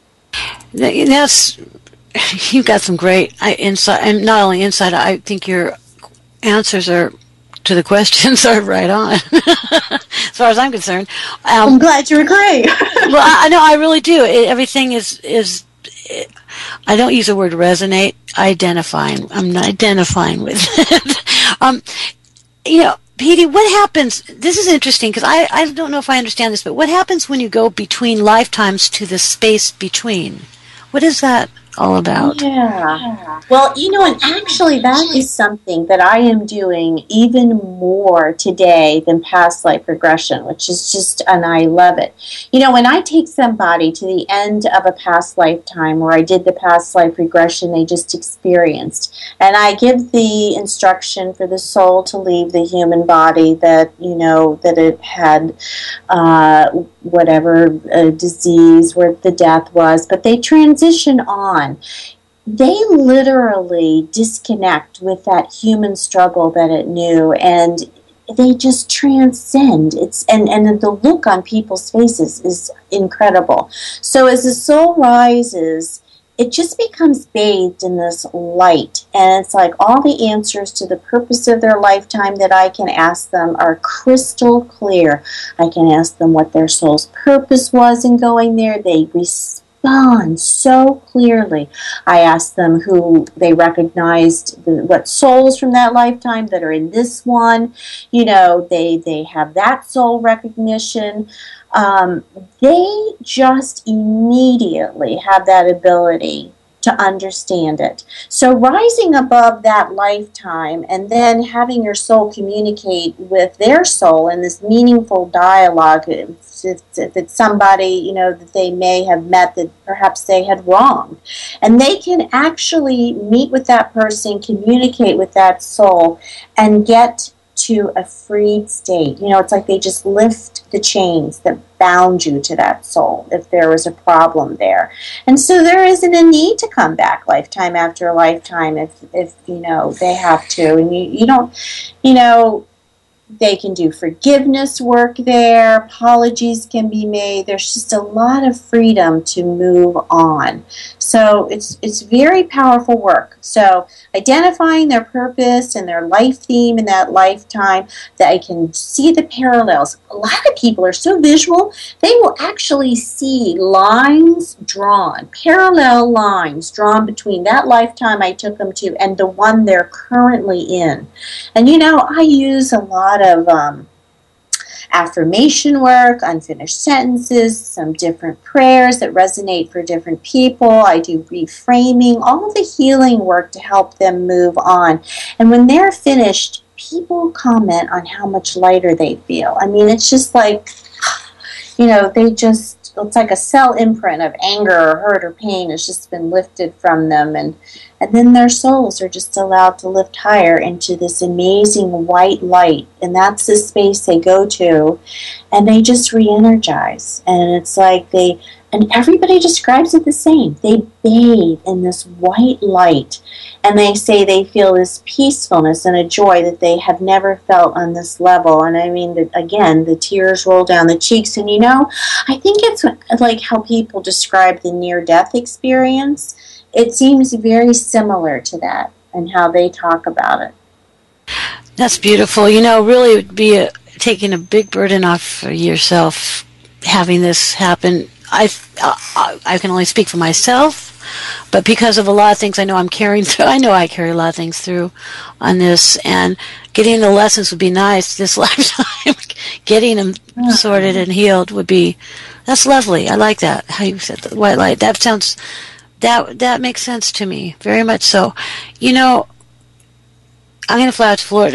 You've got some great insight, and not only insight, I think your answers to the questions are right on, as far as I'm concerned. I'm glad you agree. Well, I know, I really do. Everything is I don't use the word resonate. I'm not identifying with it. Petey, what happens, this is interesting because I don't know if I understand this, but what happens when you go between lifetimes to the space between? What is that all about? Yeah. Well, and actually that is something that I am doing even more today than past life regression, which is just, and I love it. When I take somebody to the end of a past lifetime where I did the past life regression they just experienced, and I give the instruction for the soul to leave the human body that, that it had whatever disease where the death was, but they transition on. They literally disconnect with that human struggle that it knew, and they just transcend. And the look on people's faces is incredible. So as the soul rises, it just becomes bathed in this light, and it's like all the answers to the purpose of their lifetime that I can ask them are crystal clear. I can ask them what their soul's purpose was in going there. They respond so clearly. I asked them who they recognized, what souls from that lifetime that are in this one. They have that soul recognition. They just immediately have that ability to understand it. So rising above that lifetime and then having your soul communicate with their soul in this meaningful dialogue, if it's somebody, that they may have met that perhaps they had wronged. And they can actually meet with that person, communicate with that soul, and get to a freed state. It's like they just lift the chains that bound you to that soul if there was a problem there. And so there isn't a need to come back lifetime after lifetime if they have to. And you don't, they can do forgiveness work there. Apologies can be made. There's just a lot of freedom to move on. So it's very powerful work. So identifying their purpose and their life theme in that lifetime, that I can see the parallels. A lot of people are so visual, they will actually see lines drawn, parallel lines drawn between that lifetime I took them to and the one they're currently in. And I use a lot of affirmation work, unfinished sentences, some different prayers that resonate for different people. I do reframing, all of the healing work to help them move on. And when they're finished, people comment on how much lighter they feel. I mean, it's just like, it's like a cell imprint of anger or hurt or pain has just been lifted from them, and then their souls are just allowed to lift higher into this amazing white light, and that's the space they go to, and they just re-energize, and it's like and everybody describes it the same. They bathe in this white light, and they say they feel this peacefulness and a joy that they have never felt on this level. And I mean, again, the tears roll down the cheeks. And I think it's like how people describe the near-death experience. It seems very similar to that and how they talk about it. That's beautiful. Really it would be taking a big burden off yourself having this happen. I can only speak for myself, but because of a lot of things I know I'm carrying through, I know I carry a lot of things through on this, and getting the lessons would be nice this lifetime. Getting them sorted and healed would be, that's lovely. I like that, how you said the white light. That sounds, that makes sense to me, very much so. You know, I'm going to fly out to Florida.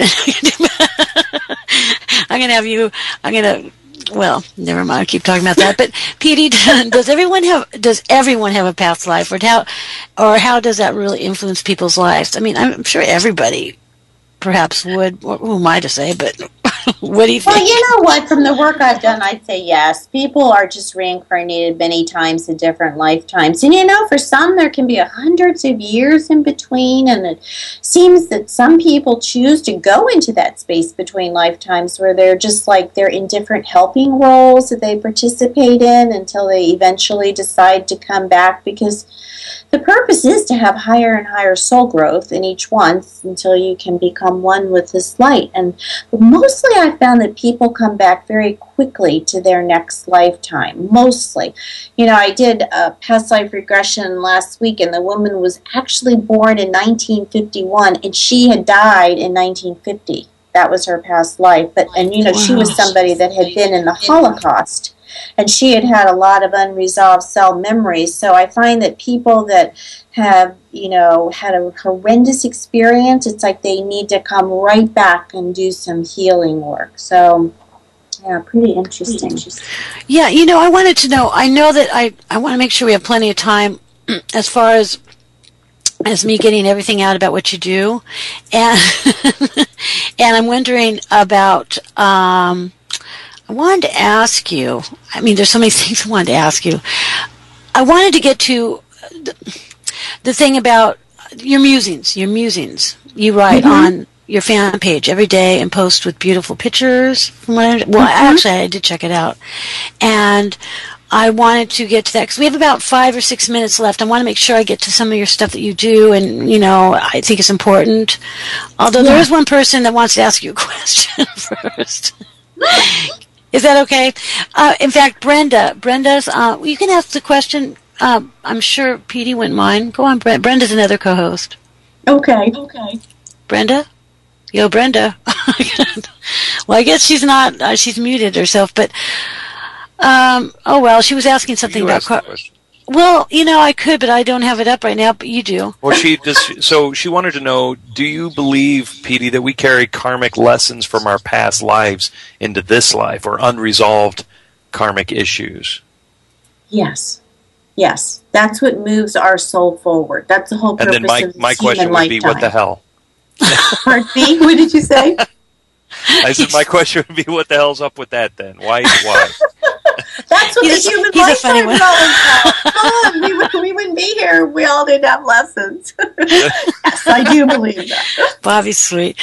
Well, never mind. I keep talking about that. But Petey, does everyone have a past life, or how does that really influence people's lives? I mean, I'm sure everybody perhaps would. Who am I to say? But what do you think? Well, you know what? From the work I've done, I'd say yes. People are just reincarnated many times in different lifetimes. And you know, for some, there can be hundreds of years in between. And it seems that some people choose to go into that space between lifetimes where they're just like they're in different helping roles that they participate in until they eventually decide to come back, because the purpose is to have higher and higher soul growth in each one until you can become one with this light. And mostly I found that people come back very quickly to their next lifetime. Mostly. You know, I did a past life regression last week, and the woman was actually born in 1951, and she had died in 1950. That was her past life. And you know, she was somebody that had been in the Holocaust. And she had had a lot of unresolved cell memories. So I find that people that have, you know, had a horrendous experience, it's like they need to come right back and do some healing work. So, yeah, pretty interesting. Yeah, you know, I wanted to know, I know that I want to make sure we have plenty of time as far as me getting everything out about what you do. And, and I'm wondering about... I wanted to ask you, I mean, there's so many things I wanted to ask you. I wanted to get to the thing about your musings. You write on your fan page every day and post with beautiful pictures. Actually, I did check it out. And I wanted to get to that because we have about 5 or 6 minutes left. I want to make sure I get to some of your stuff that you do, and, you know, I think it's important. Although there is one person that wants to ask you a question first. Is that okay? In fact, Brenda's, you can ask the question. I'm sure Petey wouldn't mind. Go on, Brenda's another co-host. Okay. Brenda? Yo, Brenda. Well, I guess she's not, she's muted herself, but, oh well, she was asking something about... Well, you know, I could, but I don't have it up right now, but you do. Well, she wanted to know, do you believe, Petey, that we carry karmic lessons from our past lives into this life, or unresolved karmic issues? Yes. That's what moves our soul forward. That's the whole purpose of this human lifetime. And then my question would be, what the hell? Pardon me? What did you say? I said my question would be, what the hell's up with that then? Why? That's what the human lifetime is all about. We wouldn't be here if we all didn't have lessons. Yes, I do believe that. Bobby's sweet.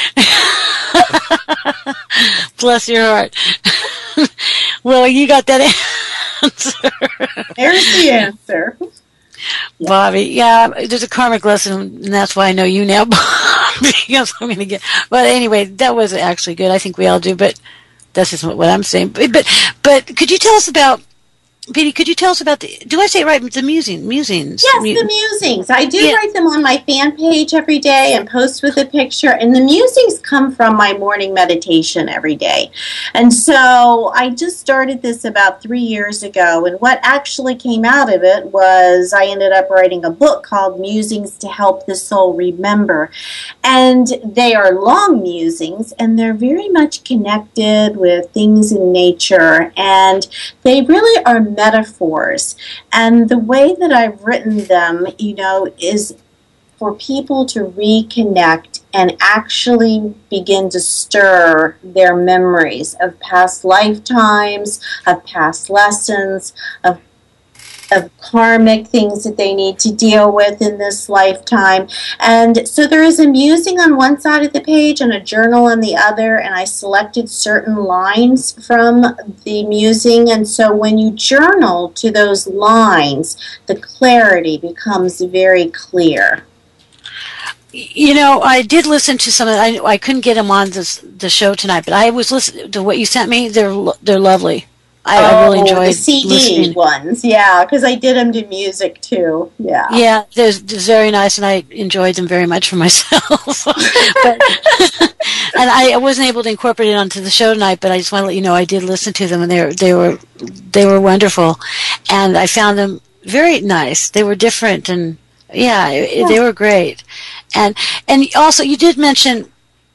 Bless your heart. Well, you got that answer. There's the answer. Bobby, yeah, there's a karmic lesson, and that's why I know you now, because I'm going to get... But anyway, that was actually good. I think we all do, but that's just what I'm saying. But could you tell us about... Petey, could you tell us about do I say it right, the musings? Yes, the musings. I do write them on my fan page every day and post with a picture, and the musings come from my morning meditation every day. And so I just started this about 3 years ago, and what actually came out of it was I ended up writing a book called Musings to Help the Soul Remember. And they are long musings, and they're very much connected with things in nature, and they really are metaphors. And the way that I've written them, you know, is for people to reconnect and actually begin to stir their memories of past lifetimes, of past lessons, of karmic things that they need to deal with in this lifetime. And so there is a musing on one side of the page and a journal on the other, and I selected certain lines from the musing. And so when you journal to those lines, the clarity becomes very clear. You know, I did listen to some of it. I couldn't get them on the show tonight, but I was listening to what you sent me. They're lovely. I really enjoyed the CD listening. ones, yeah, because I did them to music too. Yeah, Yeah, they're very nice, and I enjoyed them very much for myself. But and I wasn't able to incorporate it onto the show tonight, but I just want to let you know I did listen to them, and they were wonderful, and I found them very nice. They were different, and they were great. And also you did mention.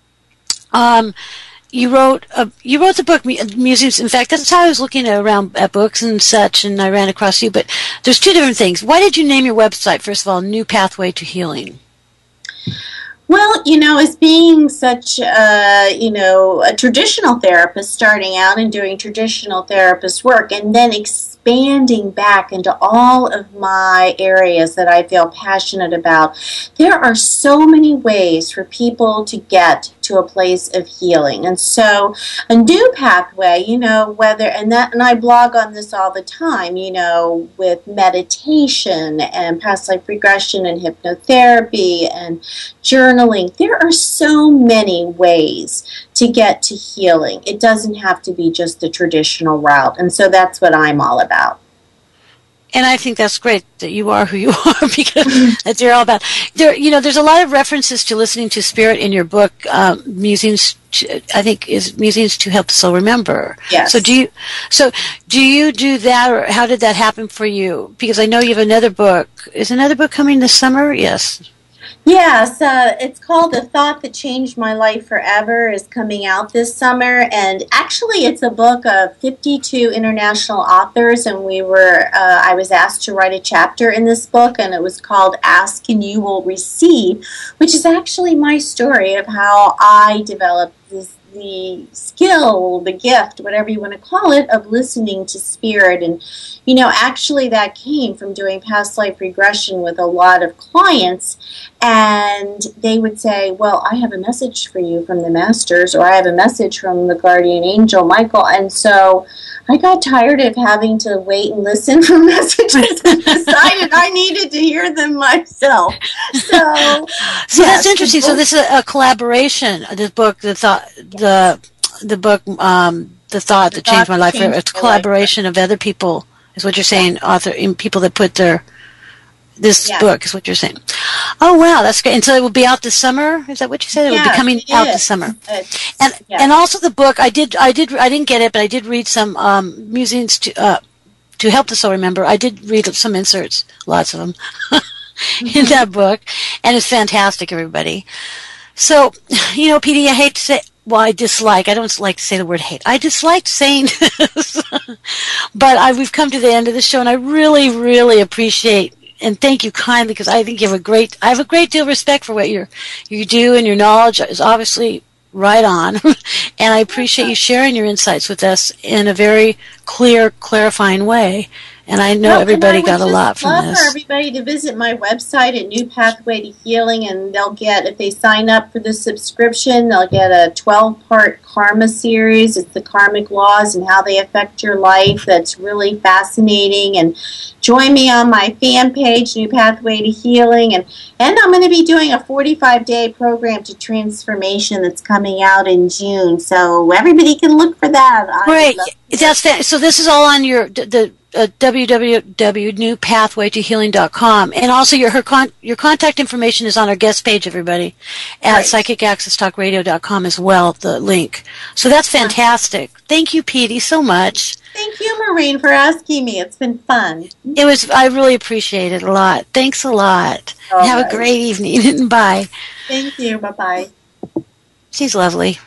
You wrote the book Museums. In fact, that's how I was looking around at books and such, and I ran across you. But there's two different things. Why did you name your website, first of all, New Pathway to Healing? Well, as being such a traditional therapist starting out and doing traditional therapist work and then expanding back into all of my areas that I feel passionate about, there are so many ways for people to get to a place of healing. And so a new pathway, and I blog on this all the time, with meditation and past life regression and hypnotherapy and journaling. There are so many ways to get to healing. It doesn't have to be just the traditional route. And so that's what I'm all about. And I think that's great that you are who you are, because that's you're all about. There's a lot of references to listening to spirit in your book, Musings. I think is Musings to Help the Soul Remember. Yes. So do you do that, or how did that happen for you? Because I know you have another book. Is another book coming this summer? Yes. Yes, it's called The Thought That Changed My Life Forever, is coming out this summer, and actually it's a book of 52 international authors, and I was asked to write a chapter in this book, and it was called Ask and You Will Receive, which is actually my story of how I developed the skill, the gift, whatever you want to call it, of listening to spirit. And, actually that came from doing past life regression with a lot of clients. And they would say, well, I have a message for you from the masters, or I have a message from the guardian angel, Michael. And so I got tired of having to wait and listen for messages and decided I needed to hear them myself. So that's interesting. So this is a collaboration. This book, The Thought That Changed My Life Forever. It's a collaboration of other people, is what you're saying. People that put this book is what you're saying. Oh wow, that's great. And so it will be out this summer. Is that what you said? It will be coming out this summer. And also the book, I didn't get it, but I did read some musings to help the soul remember. I did read some inserts, lots of them, in that book, and it's fantastic, everybody. So, PD, I hate to say, I don't like to say the word hate. I dislike saying this, but we've come to the end of the show, and I really, really appreciate and thank you kindly, because I think I have a great deal of respect for what you do, and your knowledge is obviously right on. And I appreciate you sharing your insights with us in a very clear, clarifying way. And I know everybody got a lot from this. I would love for everybody to visit my website at New Pathway to Healing, and they'll get, if they sign up for the subscription, they'll get a 12-part karma series. It's the karmic laws and how they affect your life. That's really fascinating. And join me on my fan page, New Pathway to Healing. And I'm going to be doing a 45-day program to transformation that's coming out in June. So everybody can look for that. Great. So this is all on your www.newpathwaytohealing.com, and also your contact information is on our guest page, everybody, at psychicaccesstalkradio.com as well, the link. So that's fantastic. Thank you, Petey, so much. Thank you, Maureen, for asking me. It's been fun. I really appreciate it a lot. Thanks a lot. Have a great evening. Bye. Thank you. Bye-bye. She's lovely.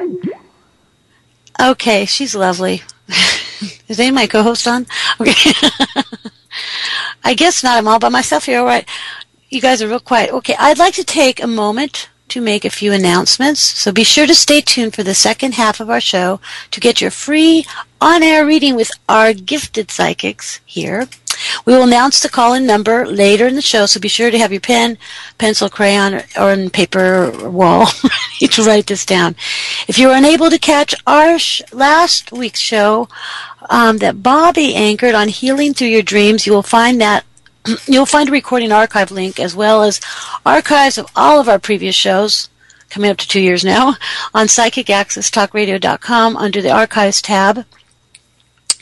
Okay, she's lovely. Is any of my co-host on? Okay. I guess not. I'm all by myself here. All right. You guys are real quiet. Okay. I'd like to take a moment to make a few announcements. So be sure to stay tuned for the second half of our show to get your free on-air reading with our gifted psychics here. We will announce the call-in number later in the show, so be sure to have your pen, pencil, crayon, or paper or wall ready to write this down. If you were unable to catch our last week's show that Bobby anchored on Healing Through Your Dreams, you'll find a recording archive link, as well as archives of all of our previous shows, coming up to 2 years now, on psychicaccesstalkradio.com under the Archives tab.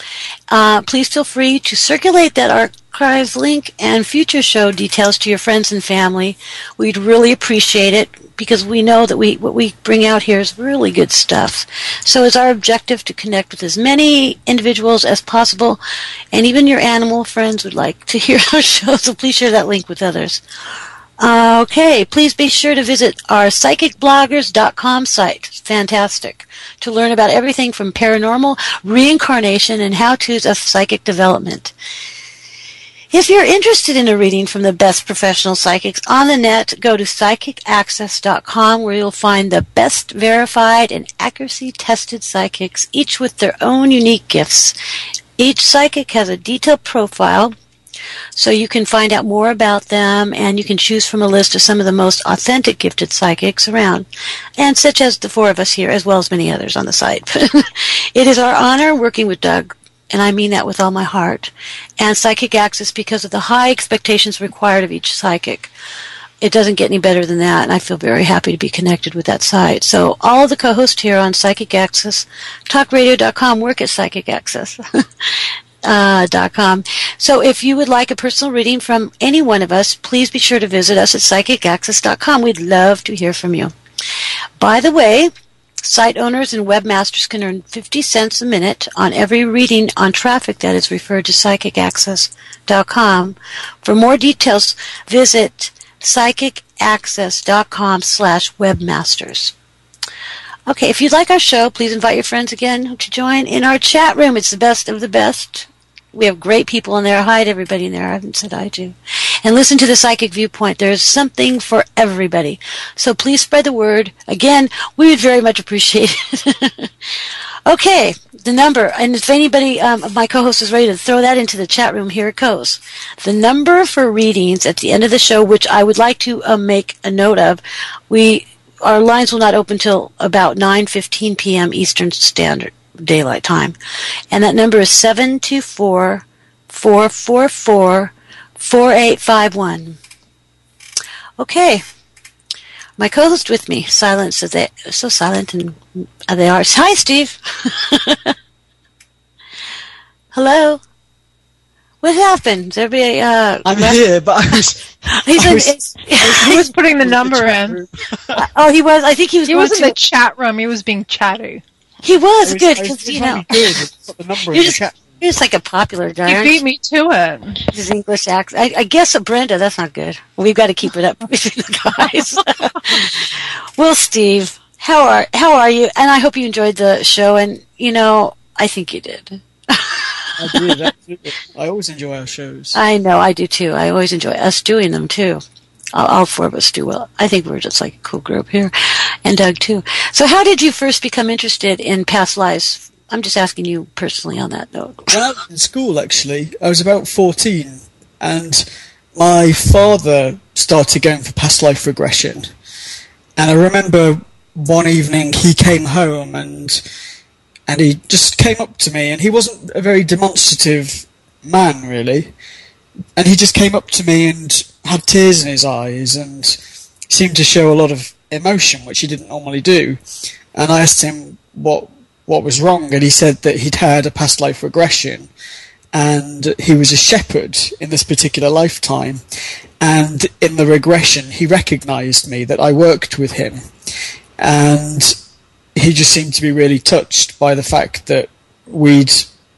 please feel free to circulate that archives link and future show details to your friends and family. We'd really appreciate it because we know that what we bring out here is really good stuff. So it's our objective to connect with as many individuals as possible, and even your animal friends would like to hear our show, so please share that link with others. Okay, please be sure to visit our psychicbloggers.com site. It's fantastic. To learn about everything from paranormal, reincarnation, and how-tos of psychic development. If you're interested in a reading from the best professional psychics on the net, go to psychicaccess.com, where you'll find the best verified and accuracy-tested psychics, each with their own unique gifts. Each psychic has a detailed profile, so you can find out more about them, and you can choose from a list of some of the most authentic gifted psychics around, and such as the four of us here, as well as many others on the site. It is our honor working with Doug, and I mean that with all my heart, and Psychic Access because of the high expectations required of each psychic. It doesn't get any better than that, and I feel very happy to be connected with that site. So all of the co-hosts here on Psychic Access, talkradio.com, work at Psychic Access. .com. So if you would like a personal reading from any one of us, please be sure to visit us at psychicaccess.com. We'd love to hear from you. By the way, site owners and webmasters can earn 50 cents a minute on every reading on traffic that is referred to psychicaccess.com. For more details, visit psychicaccess.com/webmasters. Okay, if you'd like our show, please invite your friends again to join in our chat room. It's the best of the best. We have great people in there. Hi to everybody in there. I haven't said hi to. And listen to the Psychic Viewpoint. There's something for everybody. So please spread the word. Again, we would very much appreciate it. Okay, the number. And if anybody of my co-hosts is ready to throw that into the chat room, here it goes. The number for readings at the end of the show, which I would like to make a note of, our lines will not open till about 9:15 p.m. Eastern Standard Daylight Time. And that number is 724-444-4851. Okay. My co-host with me, silent, so silent and they are. Hi, Steve. Hello. What happened? Is everybody, I'm here, but I was putting the number in. Oh, he was. I think he was. He was in the chat room. He was being chatty. He was good because you know. You're just like a popular guy. You beat me to it. His English accent. I guess Brenda. That's not good. We've got to keep it up between the guys. Well, Steve, how are you? And I hope you enjoyed the show. And you know, I think you did. I did, absolutely. I always enjoy our shows. I know, I do too. I always enjoy us doing them too. All four of us do well. I think we're just like a cool group here. And Doug too. So how did you first become interested in past lives? I'm just asking you personally on that note. When I was in school, actually, I was about 14, and my father started going for past life regression. And I remember one evening he came home and he just came up to me, and he wasn't a very demonstrative man, really. And he just came up to me and had tears in his eyes and seemed to show a lot of emotion, which he didn't normally do. And I asked him what was wrong, and he said that he'd had a past life regression, and he was a shepherd in this particular lifetime. And in the regression, he recognised me, that I worked with him. And he just seemed to be really touched by the fact that we'd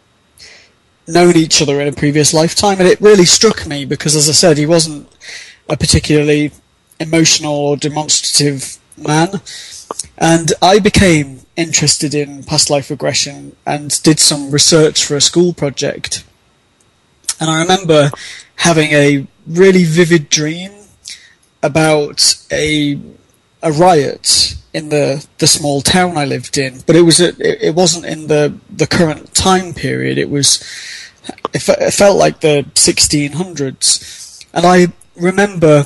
known each other in a previous lifetime, and it really struck me because, as I said, he wasn't a particularly emotional or demonstrative man. And I became interested in past life regression and did some research for a school project. And I remember having a really vivid dream about a riot in the small town I lived in, but it wasn't in the current time period. It felt like the 1600s, and I remember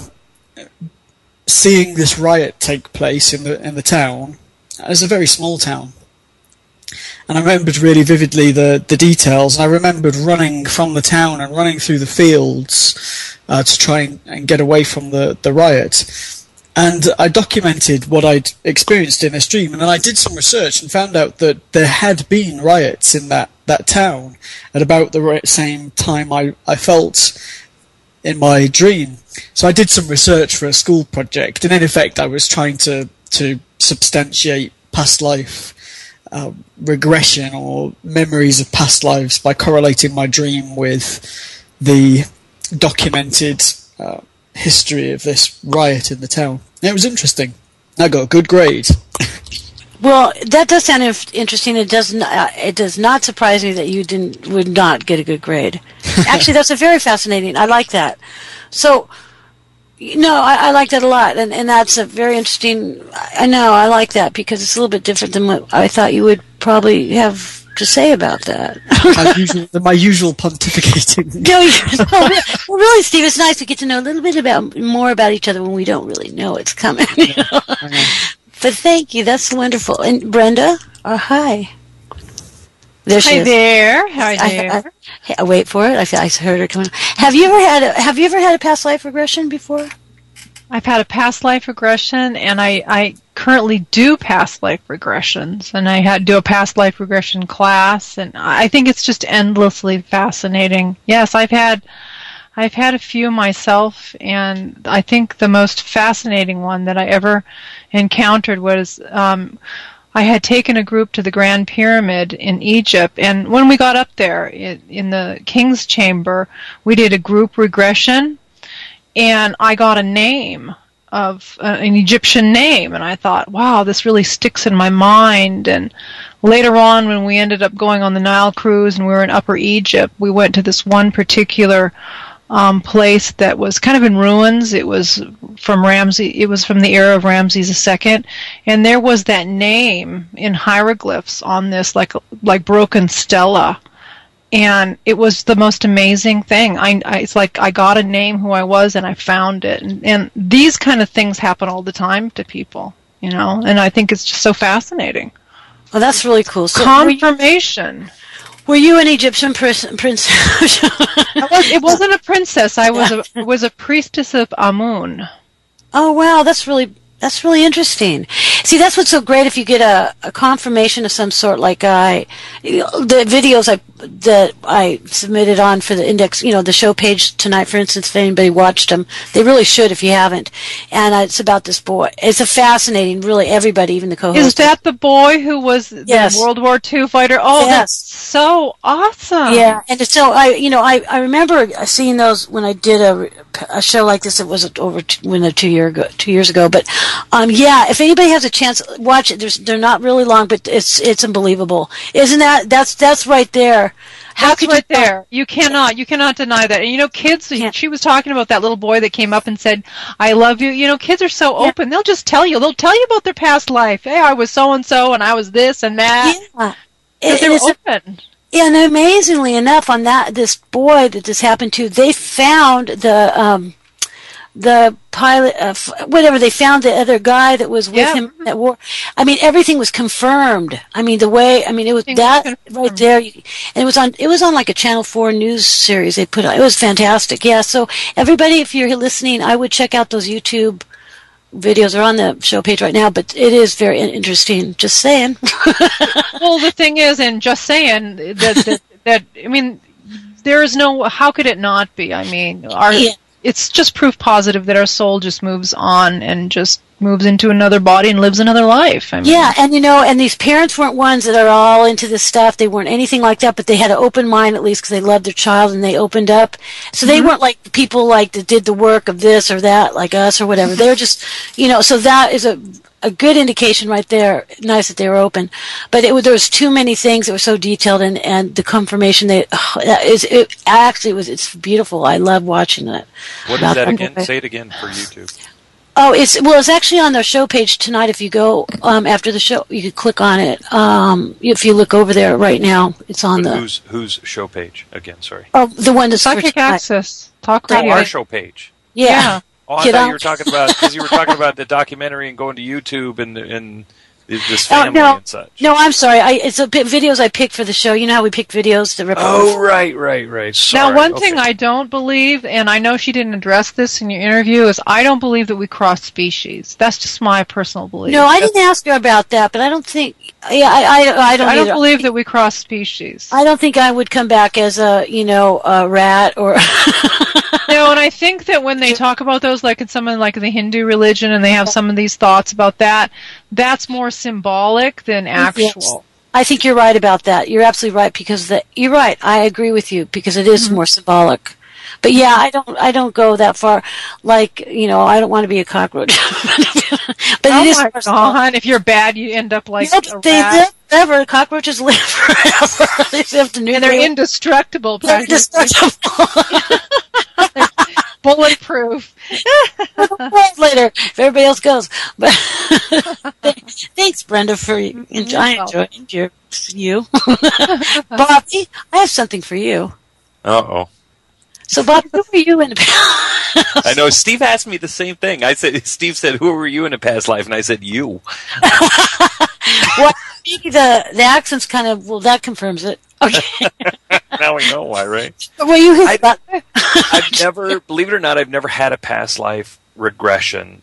seeing this riot take place in the town. It was a very small town, and I remembered really vividly the details. And I remembered running from the town and running through the fields to try and get away from the riot. And I documented what I'd experienced in this dream, and then I did some research and found out that there had been riots in that town at about the same time I felt in my dream. So I did some research for a school project, and in effect I was trying to substantiate past life regression or memories of past lives by correlating my dream with the documented history of this riot in the town. And it was interesting. I got a good grade. Well, that does sound interesting. It does not surprise me that you would not get a good grade. Actually, that's a very fascinating. I like that. So, I like that a lot, and that's a very interesting. I know I like that because it's a little bit different than what I thought you would probably have to say about that. my usual pontificating. Well, really, Steve, it's nice to get to know a little bit more about each other when we don't really know it's coming. But thank you. That's wonderful. And Brenda, hi. There she is. Hi there. I wait for it. I heard her coming. Have you ever had a past life regression before? I've had a past life regression, and I currently do past life regressions, and I do a past life regression class, and I think it's just endlessly fascinating. Yes, I've had a few myself, and I think the most fascinating one that I ever encountered was I had taken a group to the Grand Pyramid in Egypt, and when we got up there in the King's Chamber, we did a group regression, and I got a name of an Egyptian name, and I thought, wow, this really sticks in my mind. And later on, when we ended up going on the Nile cruise and we were in Upper Egypt, we went to this one particular place that was kind of in ruins. It was from the era of Ramses II, and there was that name in hieroglyphs on this like broken stela. And it was the most amazing thing. It's like I got a name who I was, and I found it. And these kind of things happen all the time to people, and I think it's just so fascinating. Well, that's really cool. So confirmation. Were you an Egyptian princess? It wasn't a princess. I was a priestess of Amun. Oh, wow, that's really interesting. See, that's what's so great if you get a confirmation of some sort, like the videos that I submitted on for the index, the show page tonight, for instance, if anybody watched them. They really should if you haven't. And it's about this boy. It's a fascinating, really, everybody, even the co-host. Is that the boy who was the World War II fighter? Oh, yes. That's so awesome. Yeah, and so I remember seeing those when I did a show like this. It was over 2 years ago. But if anybody has a chance, watch it. They're not really long, but it's unbelievable. Isn't that's right there? You cannot deny that. And kids. She was talking about that little boy that came up and said, "I love you." Kids are so open. They'll just tell you. They'll tell you about their past life. Hey, I was so and so, and I was this and that. Yeah, they're open. Yeah, and amazingly enough, on this boy that this happened to, they found the pilot, whatever, they found the other guy that was with him at war. I mean, everything was confirmed. I mean, it was that right there. And it was on like a Channel 4 news series they put on. It was fantastic. Yeah, so everybody, if you're listening, I would check out those YouTube videos. Are on the show page right now, but it is very interesting. Just saying. Well, the thing is, and just saying, that I mean, there is no, how could it not be? I mean, it's just proof positive that our soul just moves on and just moves into another body and lives another life. I mean. Yeah, and and these parents weren't ones that are all into this stuff. They weren't anything like that, but they had an open mind at least because they loved their child and they opened up. So they weren't like people like that did the work of this or that, like us or whatever. They were just, so that is a good indication right there. Nice that they were open, but there was too many things that were so detailed, and the confirmation it's beautiful. I love watching that. What is that again? Say it again for YouTube. Oh, it's actually on their show page tonight. If you go after the show, you can click on it. If you look over there right now, it's on whose show page again? Sorry. Oh, the one that's Psychic Access Talk Radio. Our show page. Yeah. Oh, I thought you were talking about because you were talking about the documentary and going to YouTube and this family no, and such. No, I'm sorry. It's videos I picked for the show. You know how we pick videos to represent. Oh, right. Sorry. Now, one thing I don't believe, and I know she didn't address this in your interview, is I don't believe that we cross species. That's just my personal belief. No, I didn't ask her about that, but I don't think. Yeah, I don't. I don't believe that we cross species. I don't think I would come back as a rat or. No, and I think that when they talk about those, like in some of like the Hindu religion, and they have some of these thoughts about that, that's more symbolic than actual. Yes. I think you're right about that. You're absolutely right because you're right. I agree with you because it is more symbolic. But yeah, I don't go that far. Like, I don't want to be a cockroach. But oh it is my God! If you're bad, you end up like a rat. They live forever. Cockroaches live forever. They have to and they're indestructible. They're indestructible. Bulletproof. Later, if everybody else goes. But thanks, Brenda, for I enjoyed you. Bobby, I have something for you. Uh-oh. So, Bobby, who were you in the past? I know. Steve asked me the same thing. Steve said, "Who were you in a past life?" And I said, "You." Well, the accent's kind of that confirms it. Okay. Now we know why, right? Were you his butler? I've never, believe it or not, I've never had a past life regression.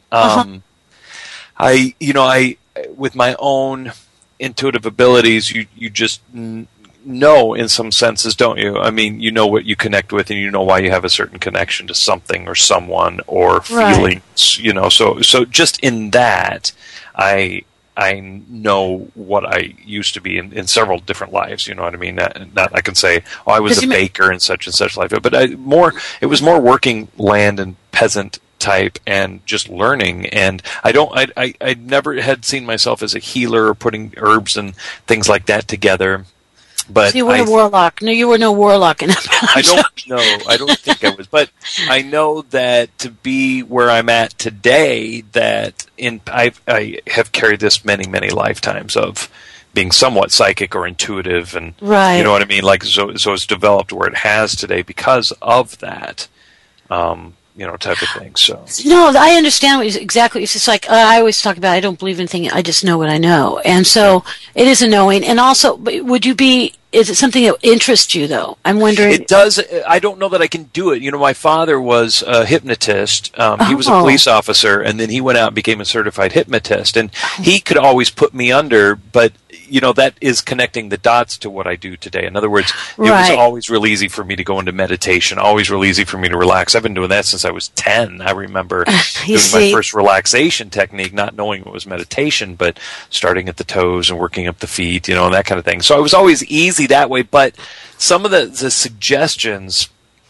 I with my own intuitive abilities, you just know in some senses, don't you? I mean, you know what you connect with, and you know why you have a certain connection to something or someone or feelings. So just in that, I know what I used to be in several different lives. You know what I mean? Not I can say, I was a baker in such and such life, but it was more working land and peasant type and just learning. And I never had seen myself as a healer or putting herbs and things like that together. But so you were a warlock. No, you were no warlock in I don't know. I don't think I was. But I know that to be where I'm at today, that I have carried this many, many lifetimes of being somewhat psychic or intuitive, and you know what I mean. Like so it's developed where it has today because of that. Type of thing. So no, I understand exactly. It's just like I always talk about. I don't believe anything. I just know what I know, and so it is a knowing. And also, would you be? Is it something that interests you, though? I'm wondering. It does. I don't know that I can do it. My father was a hypnotist. He was a police officer, and then he went out and became a certified hypnotist. And he could always put me under, but that is connecting the dots to what I do today. In other words, it was always real easy for me to go into meditation, always real easy for me to relax. I've been doing that since I was 10. I remember doing my first relaxation technique, not knowing it was meditation, but starting at the toes and working up the feet, and that kind of thing. So it was always easy that way, but some of the suggestions,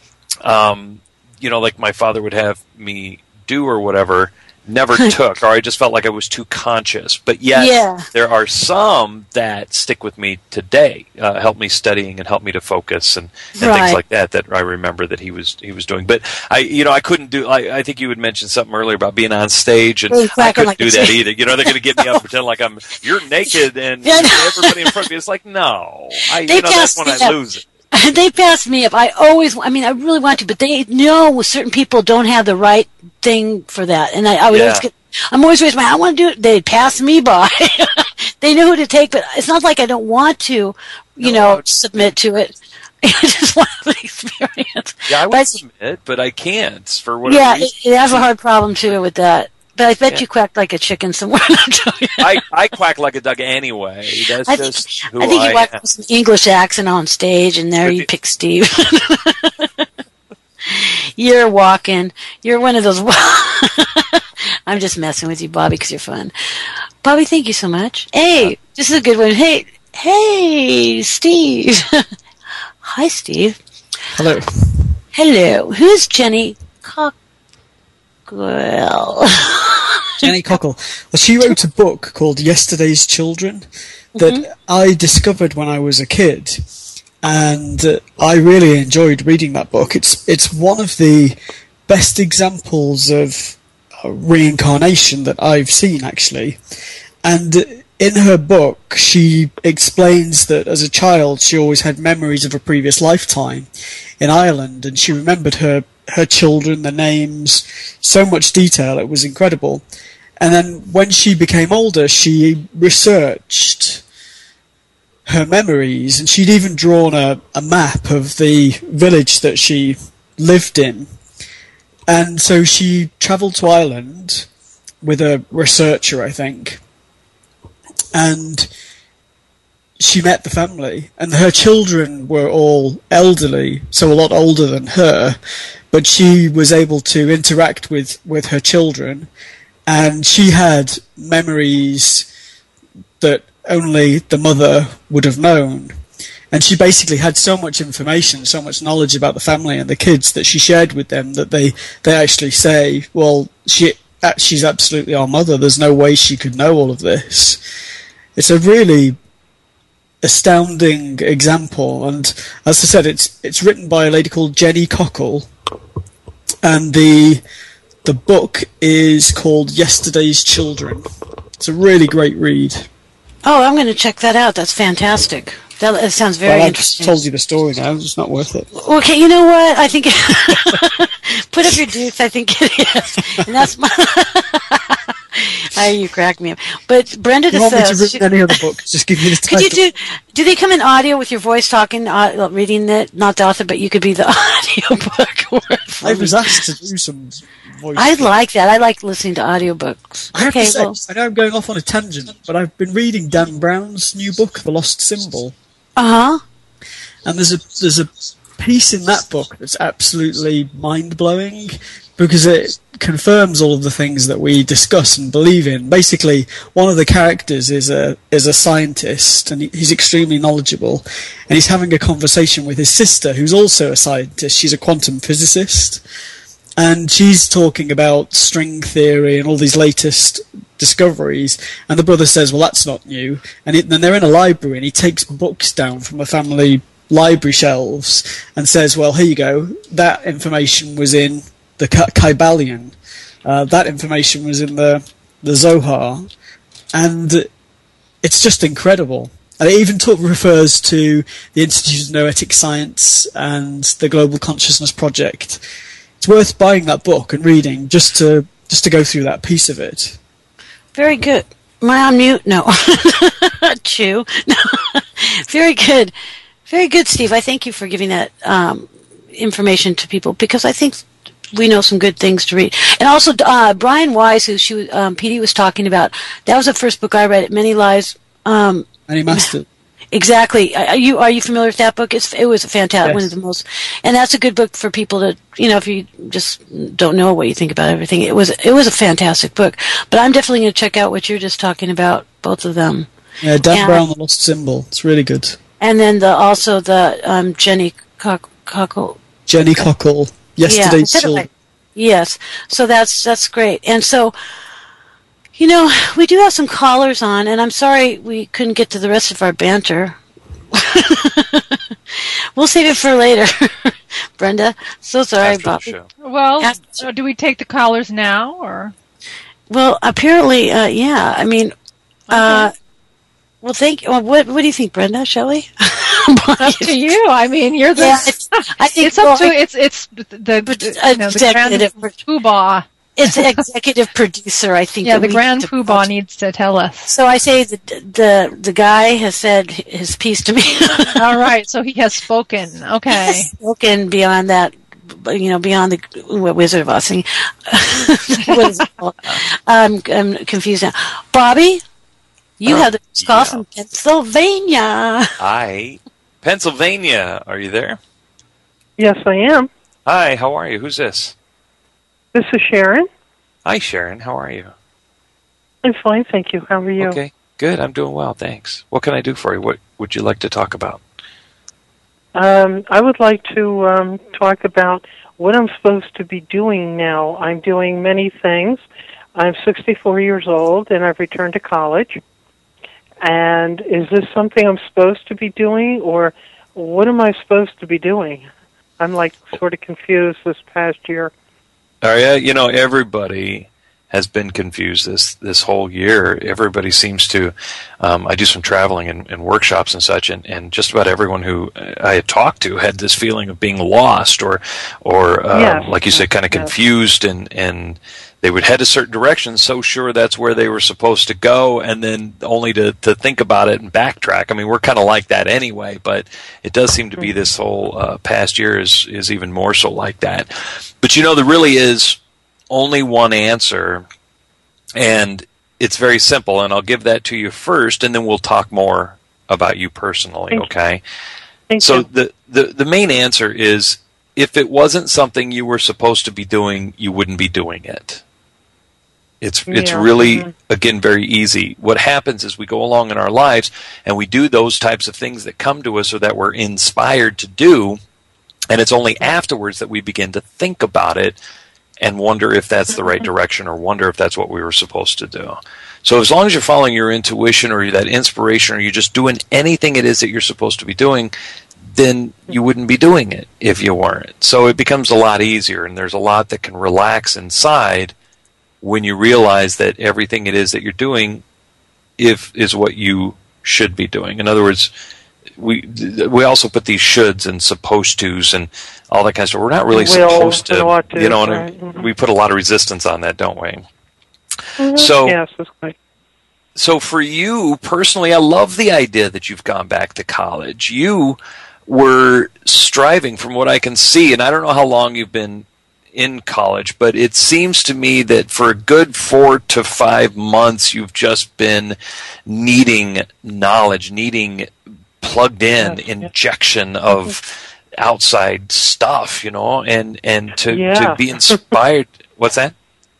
like my father would have me do or whatever, never took, or I just felt like I was too conscious. But yet, there are some that stick with me today, help me studying and help me to focus and things like that I remember that he was doing. But I couldn't do. I think you had mentioned something earlier about being on stage, and I couldn't do that either. They're going to get me up and pretend like you're naked and everybody in front of me. It's like no, that's when I lose it. They pass me up. I really want to, but they know certain people don't have the right thing for that. And I would always I'm always raising my hand, I want to do it. They'd pass me by. They know who to take, but it's not like I don't want to, submit to it. I just want to have an experience. Yeah, I would submit, but I can't for whatever reason. Yeah, I have a hard problem, too, with that. But I bet you quacked like a chicken somewhere. I quack like a duck anyway. That's just who I am. I think you watched with some English accent on stage, and there you pick Steve. You're walking. You're one of those. I'm just messing with you, Bobby, because you're fun. Bobby, thank you so much. Hey, this is a good one. Hey, Steve. Hi, Steve. Hello. Hello. Who's Jenny Cockle? Jenny Cockle. Well, she wrote a book called Yesterday's Children that I discovered when I was a kid, and I really enjoyed reading that book. It's one of the best examples of reincarnation that I've seen, actually. And in her book, she explains that as a child, she always had memories of a previous lifetime in Ireland, and she remembered her children, their names, so much detail, it was incredible. And then when she became older, she researched her memories, and she'd even drawn a map of the village that she lived in. And so she travelled to Ireland with a researcher, I think, and she met the family, and her children were all elderly, so a lot older than her, but she was able to interact with her children, and she had memories that only the mother would have known. And she basically had so much information, so much knowledge about the family and the kids that she shared with them that they actually say, well, she's absolutely our mother. There's no way she could know all of this. It's a really astounding example. And as I said, it's written by a lady called Jenny Cockle. And the book is called Yesterday's Children. It's a really great read. Oh, I'm going to check that out. That's fantastic. That sounds very interesting. I told you the story now. It's not worth it. Okay, you know what? I think put up your dukes. I think it is, and that's my. You crack me up. But Brenda You want me to read any other book? Just give me the title. Could you do they come in audio with your voice talking, reading it? Not the author, but you could be the audio book. I was asked to do some voice. I like that. I like listening to audiobooks. I have to say, I know I'm going off on a tangent, but I've been reading Dan Brown's new book, The Lost Symbol. Uh-huh. And there's a piece in that book that's absolutely mind-blowing, because it confirms all of the things that we discuss and believe in. Basically, one of the characters is a scientist, and he's extremely knowledgeable, and he's having a conversation with his sister, who's also a scientist. She's a quantum physicist, and she's talking about string theory and all these latest discoveries, and the brother says, well, that's not new. And then they're in a library, and he takes books down from a family library shelves and says, well, here you go, that information was in the Kybalion, that information was in the Zohar, and it's just incredible. And it even refers to the Institute of Noetic Science and the Global Consciousness Project. It's worth buying that book and reading just to go through that piece of it. Very good. Am I on mute? No. Chew. No. Very good. Very good, Steve. I thank you for giving that information to people, because I think we know some good things to read. And also, Brian Weiss, who PD was talking about, that was the first book I read, Many Lies. Many Masters. Exactly. Are you familiar with that book? It was a fantastic, yes. One of the most, and that's a good book for people to, if you just don't know what you think about everything. It was a fantastic book. But I'm definitely going to check out what you're just talking about, both of them. Yeah, Dan Brown, The Lost Symbol. It's really good. And then Jenny Cockle. Jenny Cockle. Yesterday's Children. Yes. So that's great. And so, we do have some callers on, and I'm sorry we couldn't get to the rest of our banter. We'll save it for later, Brenda. So sorry about it. Well, do we take the callers now, or? Well, apparently, yeah. I mean, okay. Well, thank you. What do you think, Brenda? Shall we? Up to you. I mean, you're the. Yeah, I think it's up to it's the grand poobah. It's the executive producer, I think. Yeah, the grand poobah needs to tell us. So I say the guy has said his piece to me. All right, so he has spoken. Okay, spoken beyond that. Beyond the Wizard of Oz thing. What is it called? I'm confused now. Bobby, you have the call from Pennsylvania. Hi, Pennsylvania. Are you there? Yes, I am. Hi, how are you? Who's this? This is Sharon. Hi, Sharon. How are you? I'm fine, thank you. How are you? Okay, good. I'm doing well, thanks. What can I do for you? What would you like to talk about? I would like to talk about what I'm supposed to be doing now. I'm doing many things. I'm 64 years old, and I've returned to college. And is this something I'm supposed to be doing, or what am I supposed to be doing? I'm sort of confused this past year. Everybody has been confused this whole year. Everybody seems to. I do some traveling and workshops and such, and just about everyone who I had talked to had this feeling of being lost, or yes. Like you said, kind of confused, and they would head a certain direction, so sure that's where they were supposed to go, and then only to think about it and backtrack. I mean, we're kind of like that anyway, but it does seem to be this whole past year is even more so like that. But you know, there really is only one answer, and it's very simple, and I'll give that to you first, and then we'll talk more about you personally, okay? So the main answer is, if it wasn't something you were supposed to be doing, you wouldn't be doing it. It's really, again, very easy. What happens is we go along in our lives and we do those types of things that come to us or that we're inspired to do, and it's only afterwards that we begin to think about it and wonder if that's the right direction or wonder if that's what we were supposed to do. So as long as you're following your intuition or that inspiration, or you're just doing anything it is that you're supposed to be doing, then you wouldn't be doing it if you weren't. So it becomes a lot easier, and there's a lot that can relax inside when you realize that everything it is that you're doing is what you should be doing. In other words, we also put these shoulds and supposed tos and all that kind of stuff. We're not really supposed to, you know, and we put a lot of resistance on that, don't we? So, yes, that's right. So for you personally, I love the idea that you've gone back to college. You were striving, from what I can see, and I don't know how long you've been in college, but it seems to me that for a good 4 to 5 months, you've just been needing knowledge, needing plugged in injection of outside stuff, you know, and to be inspired. What's that?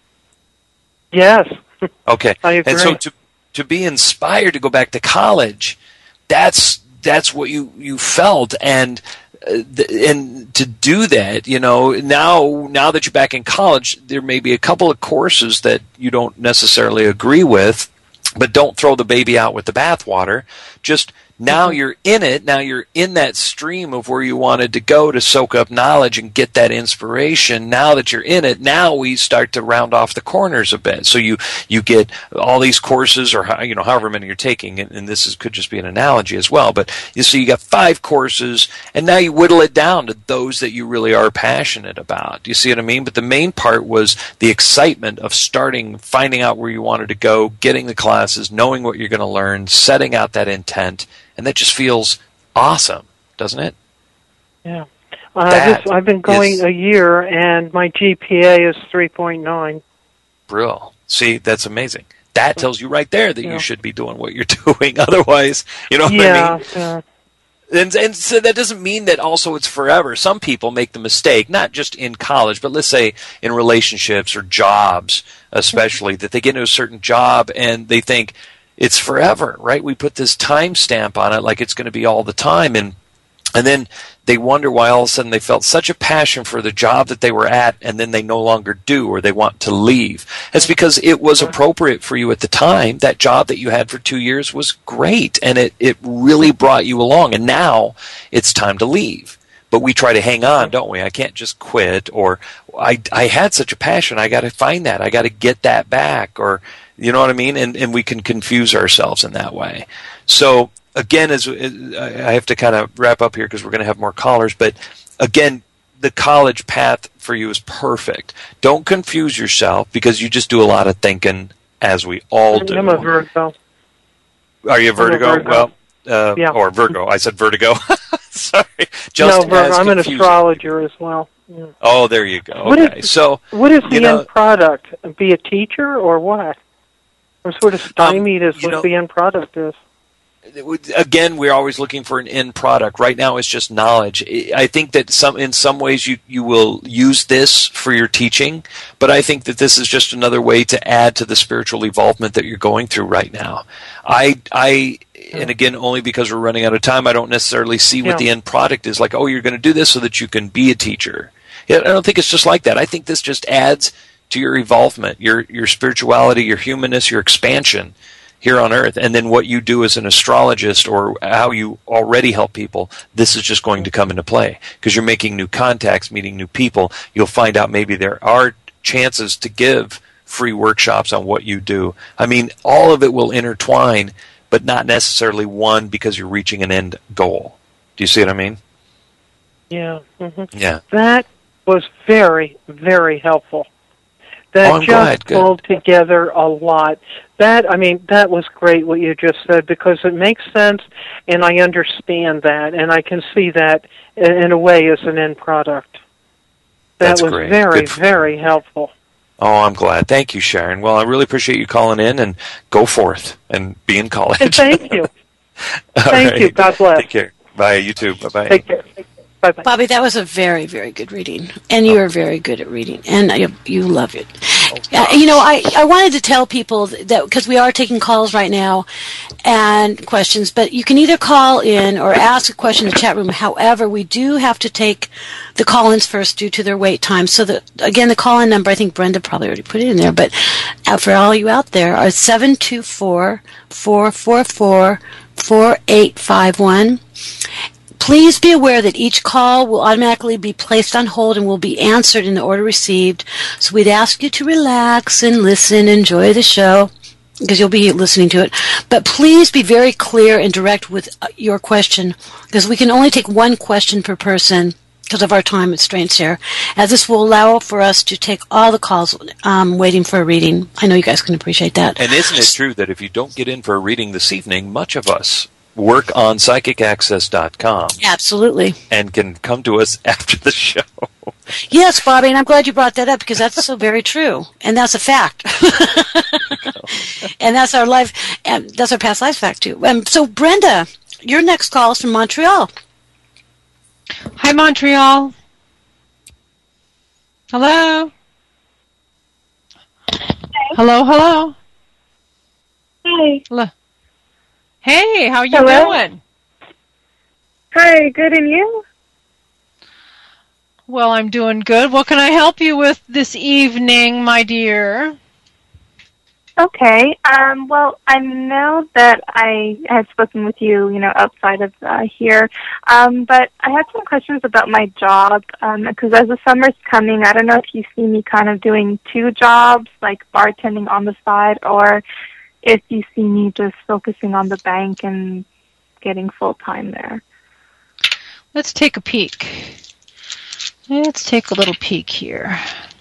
Yes. Okay. I agree. And so to be inspired to go back to college, that's what you felt, and to do that, you know, now that you're back in college, there may be a couple of courses that you don't necessarily agree with, but don't throw the baby out with the bathwater. Just now you're in it. Now you're in that stream of where you wanted to go to soak up knowledge and get that inspiration. Now that you're in it, now we start to round off the corners a bit. So you get all these courses, or however many you're taking, and this could just be an analogy as well. But you got 5 courses, and now you whittle it down to those that you really are passionate about. Do you see what I mean? But the main part was the excitement of starting, finding out where you wanted to go, getting the classes, knowing what you're going to learn, setting out that intent. And that just feels awesome, doesn't it? Yeah. I've been going a year, and my GPA is 3.9. Brill. See, that's amazing. That tells you right there that you should be doing what you're doing. Otherwise, you know what I mean? Yeah. And so that doesn't mean that also it's forever. Some people make the mistake, not just in college, but let's say in relationships or jobs especially, that they get into a certain job and they think, it's forever, right? We put this time stamp on it like it's going to be all the time. And then they wonder why all of a sudden they felt such a passion for the job that they were at, and then they no longer do, or they want to leave. It's because it was appropriate for you at the time. That job that you had for 2 years was great, and it really brought you along. And now it's time to leave. But we try to hang on, don't we? I can't just quit, or I had such a passion. I got to find that. I got to get that back, or you know what I mean? And we can confuse ourselves in that way. So again, I have to kind of wrap up here because we're going to have more callers. But again, the college path for you is perfect. Don't confuse yourself, because you just do a lot of thinking, as we all do. I'm a Virgo. Are you a Vertigo? Virgo. Well, yeah. Or Virgo. I said vertigo. Sorry. No, Virgo. I'm an astrologer as well. Yeah. Oh, there you go. What Okay. is the end product? Be a teacher or what? I'm sort of stymied as what the end product is. Again, we're always looking for an end product. Right now, it's just knowledge. I think that in some ways you will use this for your teaching, but I think that this is just another way to add to the spiritual evolvement that you're going through right now. And again, only because we're running out of time, I don't necessarily see what the end product is. Like, oh, you're going to do this so that you can be a teacher. I don't think it's just like that. I think this just adds to your evolvement, your spirituality, your humanness, your expansion here on Earth. And then what you do as an astrologist, or how you already help people, this is just going to come into play because you're making new contacts, meeting new people. You'll find out maybe there are chances to give free workshops on what you do. I mean, all of it will intertwine, but not necessarily one because you're reaching an end goal. Do you see what I mean? Yeah. Mm-hmm. Yeah. That was very, very helpful. that I'm just glad. Good. pulled together a lot. That was great what you just said, because it makes sense, and I understand that, and I can see that in a way as an end product. That was great. very, very helpful. Oh, I'm glad. Thank you, Sharon. Well, I really appreciate you calling in, and go forth and be in college. And thank you. Thank you. God bless. Take care. Bye. You too. Bye-bye. Take care. Bye-bye. Bobby, that was a very, very good reading, and you are very good at reading, and you love it. I wanted to tell people that, because we are taking calls right now and questions, but you can either call in or ask a question in the chat room. However, we do have to take the call-ins first due to their wait time. So, again, the call-in number, I think Brenda probably already put it in there, but for all you out there, are 724-444-4851. Please be aware that each call will automatically be placed on hold and will be answered in the order received. So we'd ask you to relax and listen, enjoy the show, because you'll be listening to it. But please be very clear and direct with your question, because we can only take one question per person because of our time constraints here, as this will allow for us to take all the calls waiting for a reading. I know you guys can appreciate that. And isn't it true that if you don't get in for a reading this evening, much of us work on psychicaccess.com. Absolutely. And can come to us after the show. Yes, Bobby, and I'm glad you brought that up, because that's so very true. And that's a fact. And that's our life, and that's our past life fact, too. So, Brenda, your next call is from Montreal. Hi, Montreal. Hello? Hi. Hello? Hi. Hello. Hey, how you doing? Hi, good, and you? Well, I'm doing good. What can I help you with this evening, my dear? Okay. Well, I know that I had spoken with you, outside of here, but I had some questions about my job, because as the summer's coming, I don't know if you see me kind of doing two jobs, like bartending on the side, or if you see me just focusing on the bank and getting full-time there. Let's take a peek. Let's take a little peek here.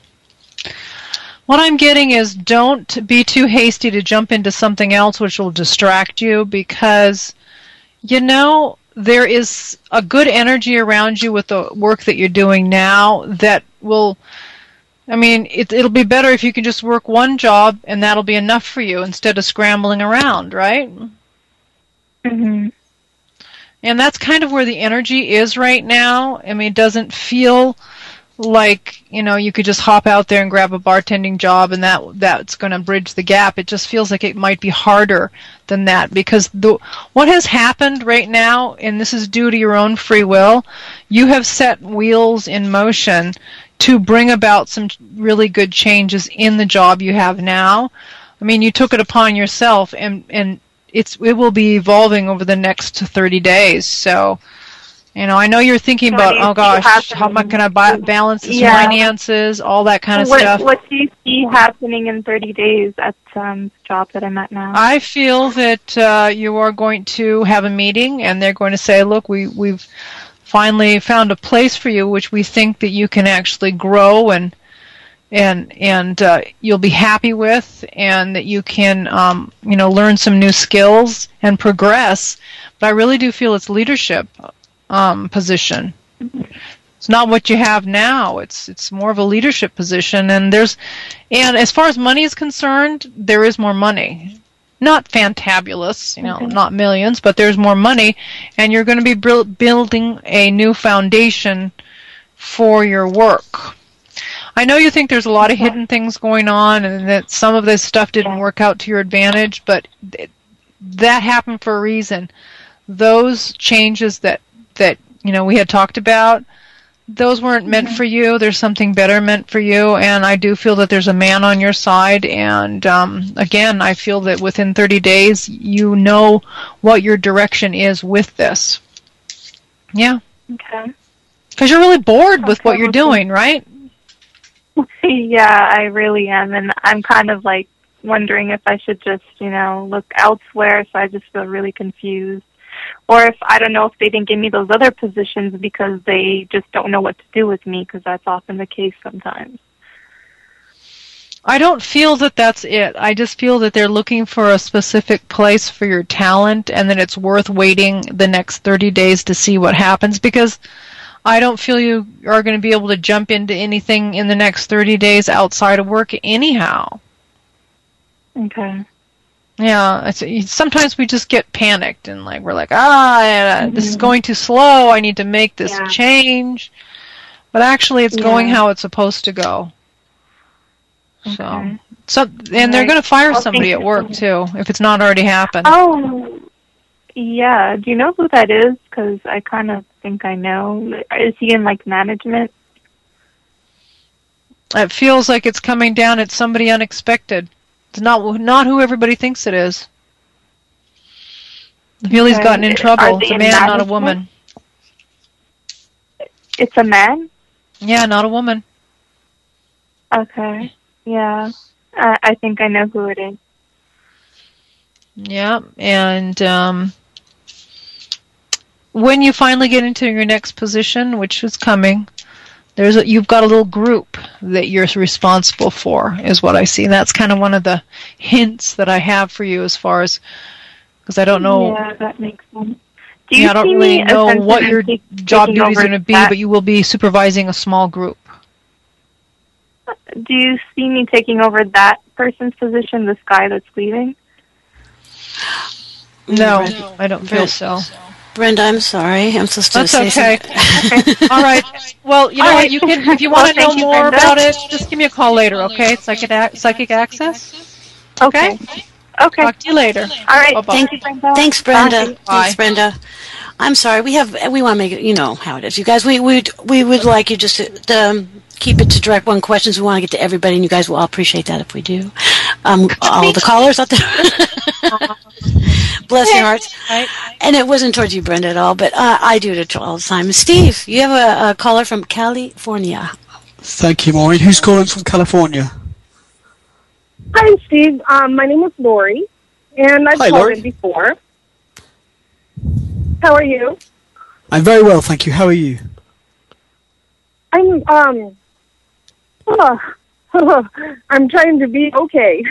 What I'm getting is, don't be too hasty to jump into something else which will distract you, because, there is a good energy around you with the work that you're doing now that will... it'll be better if you can just work one job and that'll be enough for you instead of scrambling around, right? Mm-hmm. And that's kind of where the energy is right now. It doesn't feel like, you could just hop out there and grab a bartending job and that's going to bridge the gap. It just feels like it might be harder than that, because what has happened right now, and this is due to your own free will, you have set wheels in motion to bring about some really good changes in the job you have now. You took it upon yourself, and it will be evolving over the next 30 days. So, I know you're thinking about, oh gosh, how am I going to balance this finances, all that kind of stuff. What do you see happening in 30 days at the job that I'm at now? I feel that you are going to have a meeting, and they're going to say, look, we've finally found a place for you which we think that you can actually grow and you'll be happy with, and that you can learn some new skills and progress. But I really do feel it's leadership position. It's not what you have now. It's more of a leadership position, and as far as money is concerned, there is more money. Not fantabulous, not millions, but there's more money, and you're going to be building a new foundation for your work. I know you think there's a lot of hidden things going on, and that some of this stuff didn't work out to your advantage, but that happened for a reason. Those changes that we had talked about, those weren't meant for you. There's something better meant for you, and I do feel that there's a man on your side, and again, I feel that within 30 days you know what your direction is with this. Yeah. Okay. Because you're really bored with what you're doing, right? Yeah, I really am, and I'm kind of like wondering if I should just, look elsewhere, so I just feel really confused. Or if, I don't know if they didn't give me those other positions because they just don't know what to do with me, because that's often the case sometimes. I don't feel that that's it. I just feel that they're looking for a specific place for your talent, and that it's worth waiting the next 30 days to see what happens, because I don't feel you are going to be able to jump into anything in the next 30 days outside of work anyhow. Okay. Yeah, sometimes we just get panicked and we're like, this is going too slow. I need to make this change. But actually, it's going how it's supposed to go. Okay. So and they're going to fire somebody at work too if it's not already happened. Oh, yeah. Do you know who that is? Because I kind of think I know. Is he in management? It feels like it's coming down at somebody unexpected. It's not who everybody thinks it is. I feel he's gotten in trouble. It's a man, not a woman. It's a man? Yeah, not a woman. Okay. Yeah. I think I know who it is. Yeah, and when you finally get into your next position, which is coming, you've got a little group that you're responsible for, is what I see. And that's kind of one of the hints that I have for you, as far as, because I don't know. Yeah, that makes sense. I don't really know what your job duty is going to be, but you will be supervising a small group. Do you see me taking over that person's position, this guy that's leaving? No, I don't feel so. Brenda, I'm sorry. I'm supposed to say That's okay. All right. Well, you know what? You can, if you want to know more about it, just give me a call later, okay? Psychic Access? Okay. Okay. Talk to you later. All right. Bye-bye. Thank you, Brenda. Thanks, Brenda. Bye. Thanks, Brenda. I'm sorry. We want to make it. You know how it is, you guys. We would like you just to keep it to direct one questions. We want to get to everybody, and you guys will all appreciate that if we do. All the callers out there. Bless your hearts. Right. And it wasn't towards you, Brenda, at all, but I do it all the time. Steve, you have a caller from California. Thank you, Maureen. Who's calling from California? Hi, Steve. My name is Lori, and I've called in before. How are you? I'm very well, thank you. How are you? I'm I'm trying to be okay.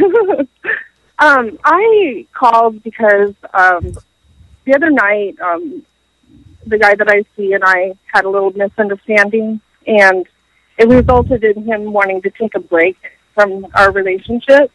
I called because the other night the guy that I see and I had a little misunderstanding, and it resulted in him wanting to take a break from our relationship.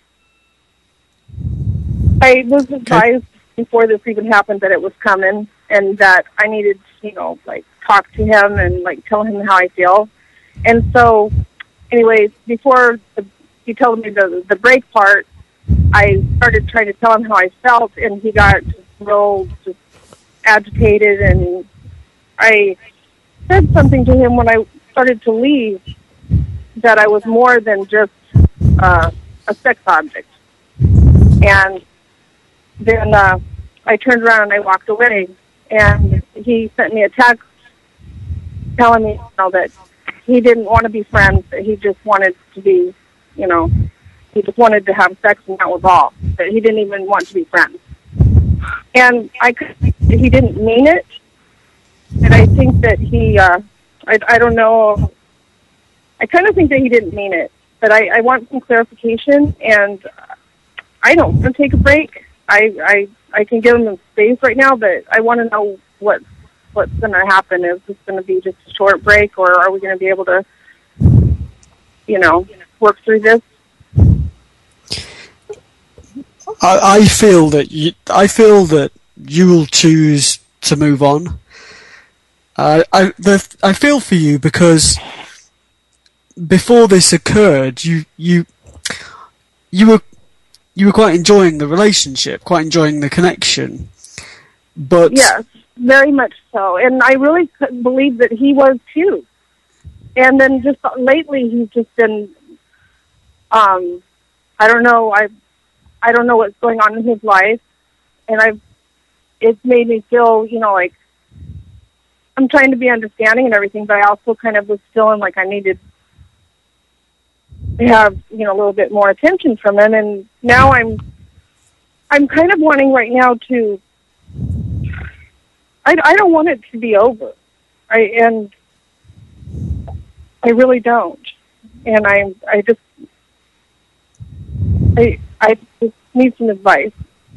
I was advised before this even happened that it was coming, and that I needed to, talk to him and tell him how I feel. And so, anyways, before he told me the break part, I started trying to tell him how I felt, and he got real just agitated, and I said something to him when I started to leave, that I was more than just a sex object. And then I turned around and I walked away, and he sent me a text telling me that he didn't want to be friends, that he just wanted to be, he just wanted to have sex, and that was all. That he didn't even want to be friends. And he didn't mean it, and I think that he, I don't know, I kind of think that he didn't mean it, but I want some clarification, and I don't want to take a break. I can give him space right now, but I want to know what's going to happen. Is this going to be just a short break, or are we going to be able to, work through this? I feel that you will choose to move on. I feel for you because before this occurred, you were quite enjoying the relationship, quite enjoying the connection. But yes, very much so, and I really couldn't believe that he was too. And then just lately, he's just been, I don't know, I don't know what's going on in his life, and it's made me feel, like I'm trying to be understanding and everything, but I also kind of was feeling like I needed to have, a little bit more attention from him, and now I'm kind of wanting right now to, I don't want it to be over, and I really don't, and I just need some advice.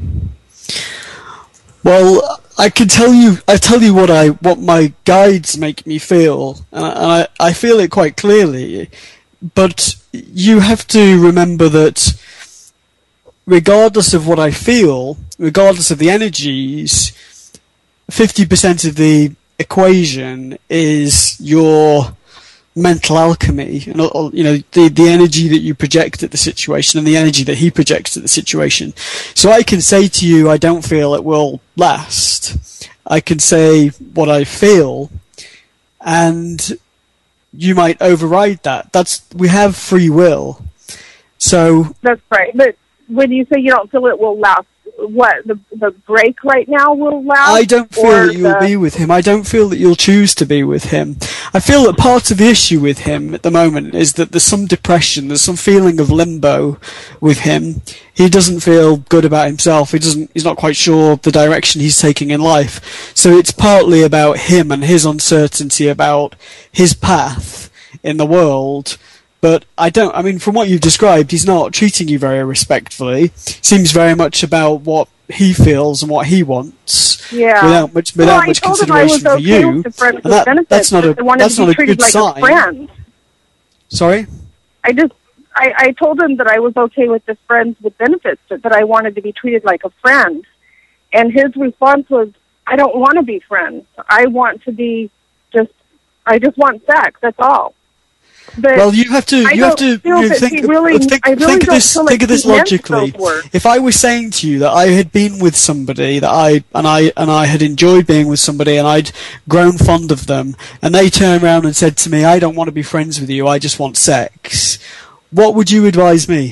Well, I tell you what my guides make me feel, and I feel it quite clearly. But you have to remember that regardless of what I feel, regardless of the energies, 50% of the equation is your mental alchemy, and the energy that you project at the situation and the energy that he projects at the situation. So I can say to you, I don't feel it will last. I can say what I feel, and you might override that. We have free will. So that's right. But when you say you don't feel it will last, what, the break right now will last? I don't feel that you'll be with him. I don't feel that you'll choose to be with him. I feel that part of the issue with him at the moment is that there's some depression, there's some feeling of limbo with him. He doesn't feel good about himself. He's not quite sure the direction he's taking in life. So it's partly about him and his uncertainty about his path in the world. But from what you've described, he's not treating you very respectfully. Seems very much about what he feels and what he wants. Yeah. Without much consideration for you. And that's not a good sign. Friend. Sorry? I told him that I was okay with the friends with benefits, that I wanted to be treated like a friend. And his response was, I don't want to be friends. I want to be I just want sex, that's all. But well, you have to think of this logically. If I was saying to you that I had been with somebody that I had enjoyed being with somebody and I'd grown fond of them, and they turned around and said to me, I don't want to be friends with you, I just want sex, what would you advise me?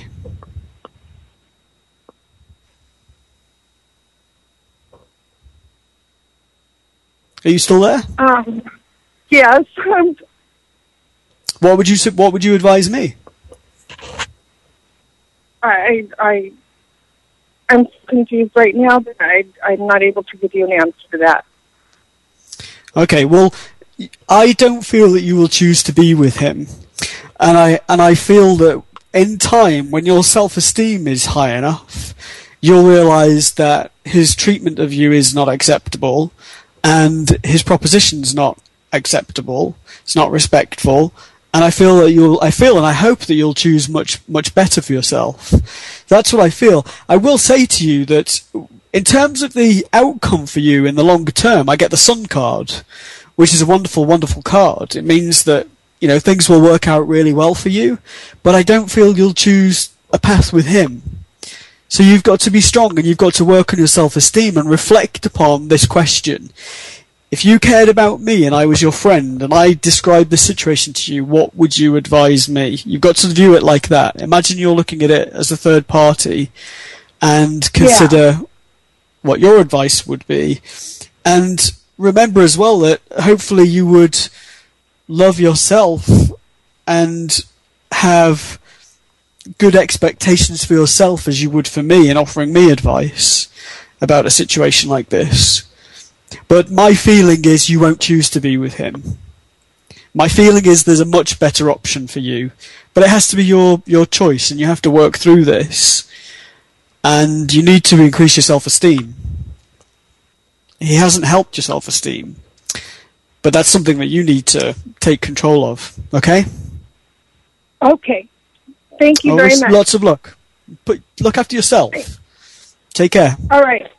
Are you still there? Yes. What would you advise me? I'm confused right now, but I'm not able to give you an answer to that. Okay, well, I don't feel that you will choose to be with him, and I feel that in time, when your self-esteem is high enough, you'll realise that his treatment of you is not acceptable, and his proposition's not acceptable. It's not respectful. And I feel and I hope that you'll choose much better for yourself. That's what I feel. I will say to you that in terms of the outcome for you in the longer term, I get the Sun card, which is a wonderful, wonderful card. It means that, things will work out really well for you, but I don't feel you'll choose a path with him. So you've got to be strong, and you've got to work on your self-esteem and reflect upon this question. If you cared about me and I was your friend and I described the situation to you, what would you advise me? You've got to view it like that. Imagine you're looking at it as a third party and consider what your advice would be. And remember as well that hopefully you would love yourself and have good expectations for yourself as you would for me in offering me advice about a situation like this. But my feeling is you won't choose to be with him. My feeling is there's a much better option for you. But it has to be your choice, and you have to work through this. And you need to increase your self-esteem. He hasn't helped your self-esteem. But that's something that you need to take control of. Okay? Okay. Thank you very much. Lots of luck. But look after yourself. Thanks. Take care. All right.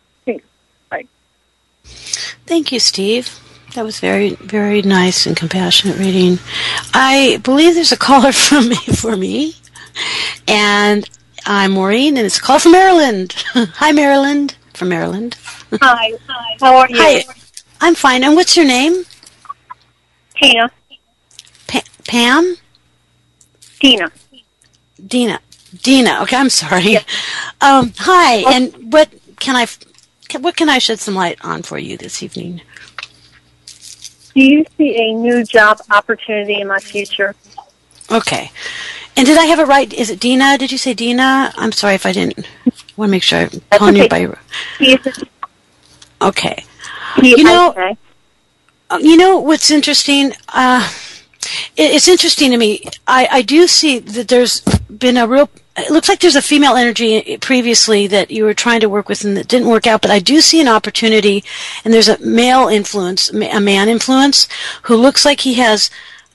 Thank you, Steve. That was very, very nice and compassionate reading. I believe there's a caller for me, and I'm Maureen, and it's a call from Maryland. Hi, Maryland. From Maryland. Hi. How are you? Hi. I'm fine. And what's your name? Tina. Pam? Dina. Dina. Okay, I'm sorry. Yes. Hi. And what can I shed some light on for you this evening? Do you see a new job opportunity in my future? Okay. And did I have it right? Is it Dina? Did you say Dina? I'm sorry if I didn't. I want to make sure I'm calling you by... Okay. You know what's interesting? It's interesting to me. I do see that there's been a real it looks like there's a female energy previously that you were trying to work with and that didn't work out, but I do see an opportunity, and there's a male influence, a man influence, who looks like he has,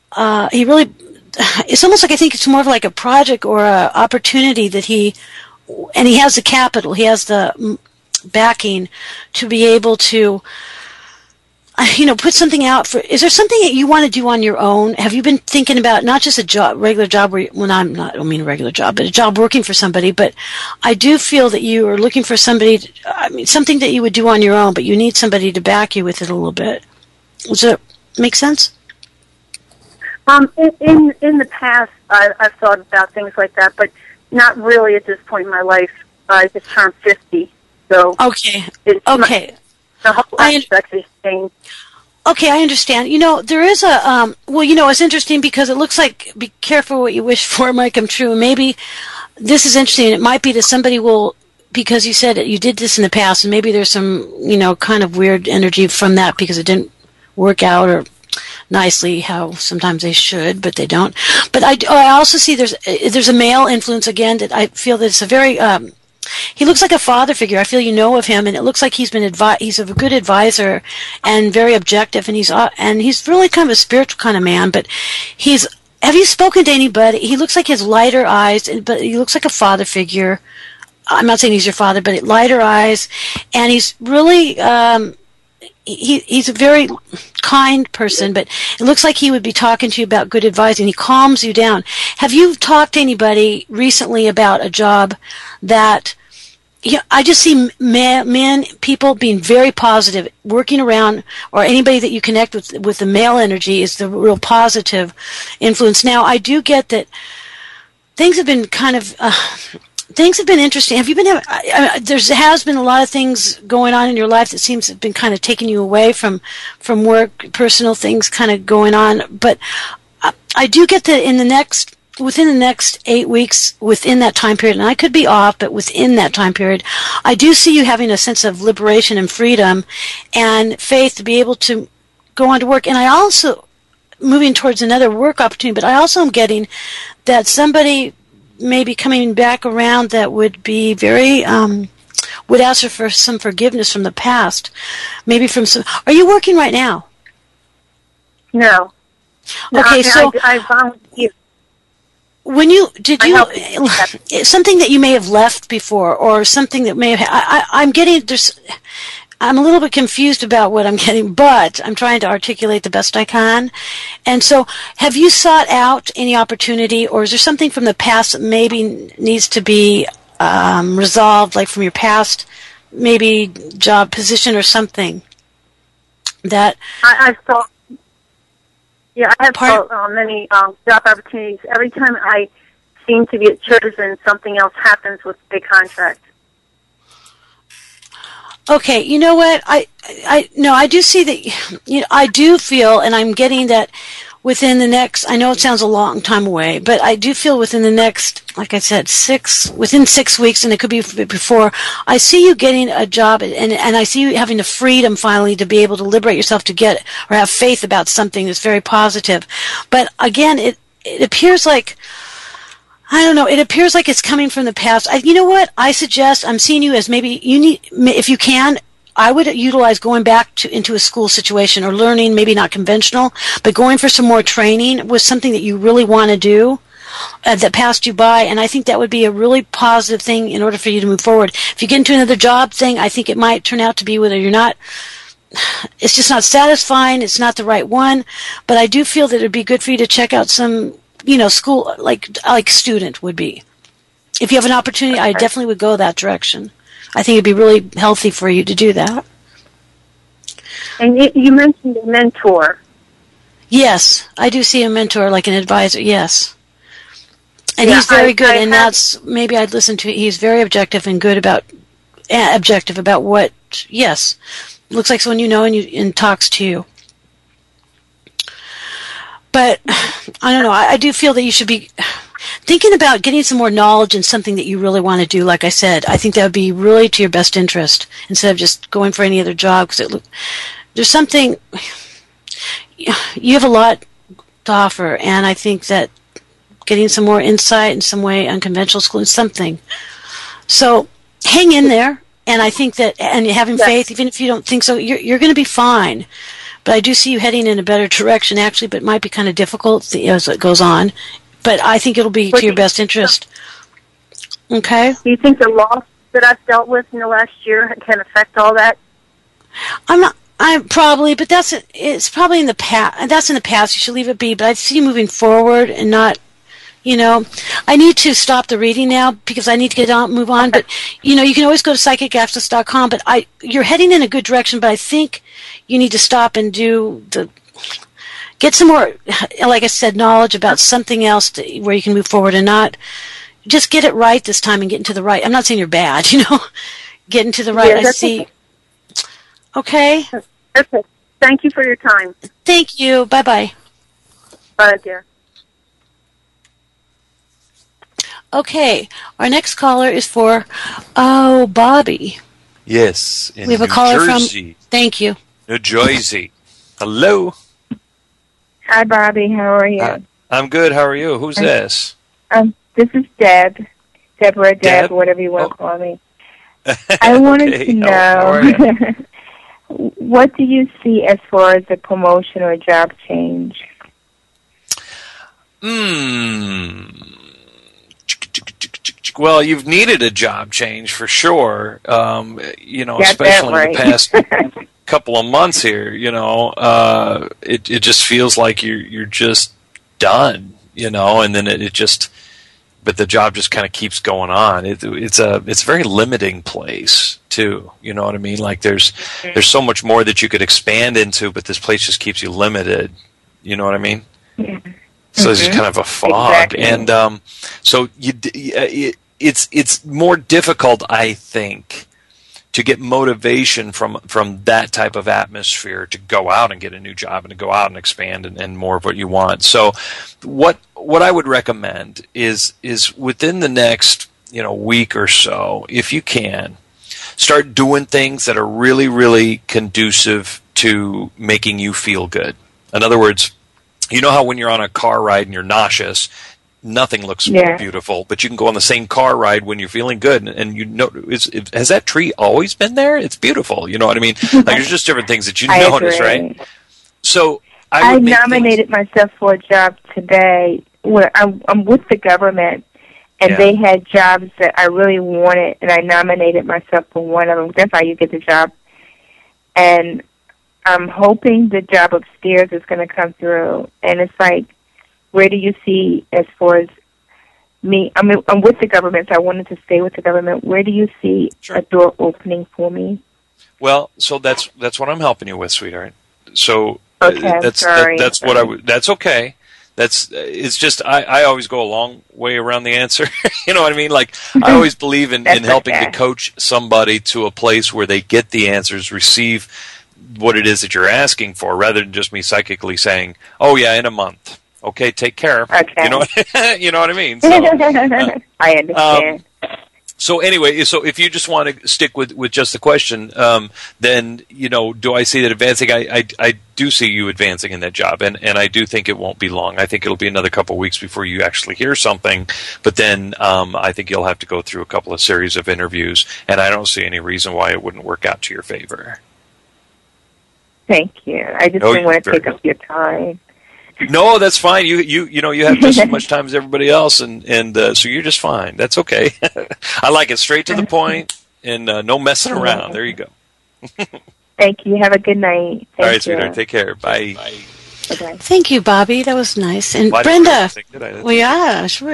it's almost like I think it's more of like a project or a opportunity that he has the capital, he has the backing to be able to put something out for. Is there something that you want to do on your own? Have you been thinking about not just a regular job where I don't mean a regular job, but a job working for somebody, but I do feel that you are looking for somebody, something that you would do on your own, but you need somebody to back you with it a little bit. Does that make sense? In the past, I've thought about things like that, but not really at this point in my life. I just turned 50, so okay. The whole aspect is changed. Okay, I understand. There is a, it's interesting because it looks like, be careful what you wish for might come true. Maybe this is interesting. It might be that somebody will, because you said that you did this in the past, and maybe there's some, kind of weird energy from that because it didn't work out or nicely how sometimes they should, but they don't. But I also see there's a male influence again that I feel that it's a very, he looks like a father figure. I feel of him, and it looks like he's a good advisor and very objective, and he's really kind of a spiritual kind of man. But have you spoken to anybody? He looks like he has lighter eyes, but he looks like a father figure. I'm not saying he's your father, but lighter eyes, and he's really he's a very kind person, but it looks like he would be talking to you about good advice, and he calms you down. Have you talked to anybody recently about a job that, I just see people being very positive, working around, or anybody that you connect with the male energy is the real positive influence. Now, I do get that things have been kind of... things have been interesting. Have you been? There has been a lot of things going on in your life that seems to have been kind of taking you away from work, personal things kind of going on. But I do get that within the next 8 weeks, within that time period, and I could be off, but within that time period, I do see you having a sense of liberation and freedom and faith to be able to go on to work. And I also moving towards another work opportunity, but I also am getting that somebody maybe coming back around that would be very would ask for some forgiveness from the past, maybe from some. Are you working right now? No. Okay, so I volunteer. When something that you may have left before, or something that may have. I'm getting there's. I'm a little bit confused about what I'm getting, but I'm trying to articulate the best I can. And so, have you sought out any opportunity, or is there something from the past that maybe needs to be resolved, like from your past, maybe job position or something? That I've thought. Yeah, I have thought many job opportunities. Every time I seem to get chosen, something else happens with the contract. Okay, you know what? I do see that. I do feel, and I'm getting that within the next. I know it sounds a long time away, but I do feel within the next, like I said, within 6 weeks, and it could be before. I see you getting a job, and I see you having the freedom finally to be able to liberate yourself to get or have faith about something that's very positive. But again, it appears like. I don't know. It appears like it's coming from the past. You know what? I suggest, I'm seeing you as maybe you need, if you can, I would utilize going back into a school situation or learning, maybe not conventional, but going for some more training was something that you really want to do that passed you by. And I think that would be a really positive thing in order for you to move forward. If you get into another job thing, I think it might turn out to be whether you're not, it's just not satisfying. It's not the right one. But I do feel that it would be good for you to check out some, school, like student would be. If you have an opportunity, I definitely would go that direction. I think it'd be really healthy for you to do that. And you mentioned a mentor. Yes, I do see a mentor, like an advisor, yes. And he's very good, and that's, maybe I'd listen to it. He's very objective and good about what, yes. Looks like someone you know and talks to you. But, I don't know, I do feel that you should be thinking about getting some more knowledge in something that you really want to do. Like I said, I think that would be really to your best interest instead of just going for any other job. Because there's something, you have a lot to offer, and I think that getting some more insight in some way, unconventional school, something. So hang in there, and I think that, and having faith, even if you don't think so, you're going to be fine. But I do see you heading in a better direction, actually, but it might be kind of difficult as it goes on. But I think it'll be to your best interest. Okay? Do you think the loss that I've dealt with in the last year can affect all that? I'm probably, but it's probably in the past. That's in the past. You should leave it be. But I see you moving forward and not, I need to stop the reading now because I need to move on. But, you can always go to psychicaccess.com. But you're heading in a good direction, but I think you need to stop and get some more, like I said, knowledge about something else where you can move forward and not just get it right this time and get into the right. I'm not saying you're bad, get into the right. Yeah, I see. Okay. Okay. Thank you for your time. Thank you. Bye-bye. Bye, dear. Okay. Our next caller is for, Bobby. Yes. We have a caller from. Thank you. New Jersey. Hello. Hi, Bobby. How are you? I'm good. How are you? Who's this? This is Deb. Deb, whatever you want to call me. I wanted to know, what do you see as far as a promotion or a job change? Well, you've needed a job change for sure, especially in the past couple of months here, it just feels like you're just done, and then it just, but the job just kind of keeps going on. It's a very limiting place too. You know what I mean? Like there's so much more that you could expand into, but this place just keeps you limited. You know what I mean? Yeah. So it's just kind of a fog, exactly. And so it's more difficult, I think, to get motivation from that type of atmosphere to go out and get a new job and to go out and expand and more of what you want. So what I would recommend is within the next week or so, if you can, start doing things that are really, really conducive to making you feel good. In other words, you know how when you're on a car ride and you're nauseous, nothing looks beautiful, but you can go on the same car ride when you're feeling good, and has that tree always been there? It's beautiful, you know what I mean? Like there's just different things that you notice, right? So I nominated myself for a job today where I'm with the government, and they had jobs that I really wanted, and I nominated myself for one of them. That's how you get the job. And I'm hoping the job upstairs is going to come through, and it's like, where do you see as far as me? I mean, I'm with the government, so I wanted to stay with the government. Where do you see a door opening for me? Well, so that's what I'm helping you with, sweetheart. So that's okay. It's just I always go a long way around the answer. You know what I mean? Like I always believe in helping to coach somebody to a place where they get the answers, receive what it is that you're asking for, rather than just me psychically saying, "Oh yeah, in a month." Okay, take care. Okay. You know what I mean? So, I understand. So anyway, so if you just want to stick with just the question, then, do I see that advancing? I do see you advancing in that job, and I do think it won't be long. I think it'll be another couple of weeks before you actually hear something, but then I think you'll have to go through a couple of series of interviews, and I don't see any reason why it wouldn't work out to your favor. Thank you. I just didn't want to take up your time. No, that's fine. You have just as much time as everybody else, and so you're just fine. That's okay. I like it straight to the point and no messing around. There you go. Thank you. Have a good night. All right, sweetheart. Take care. Bye. Bye-bye. Thank you, Bobby. That was nice. And Brenda. Well, yeah, sure.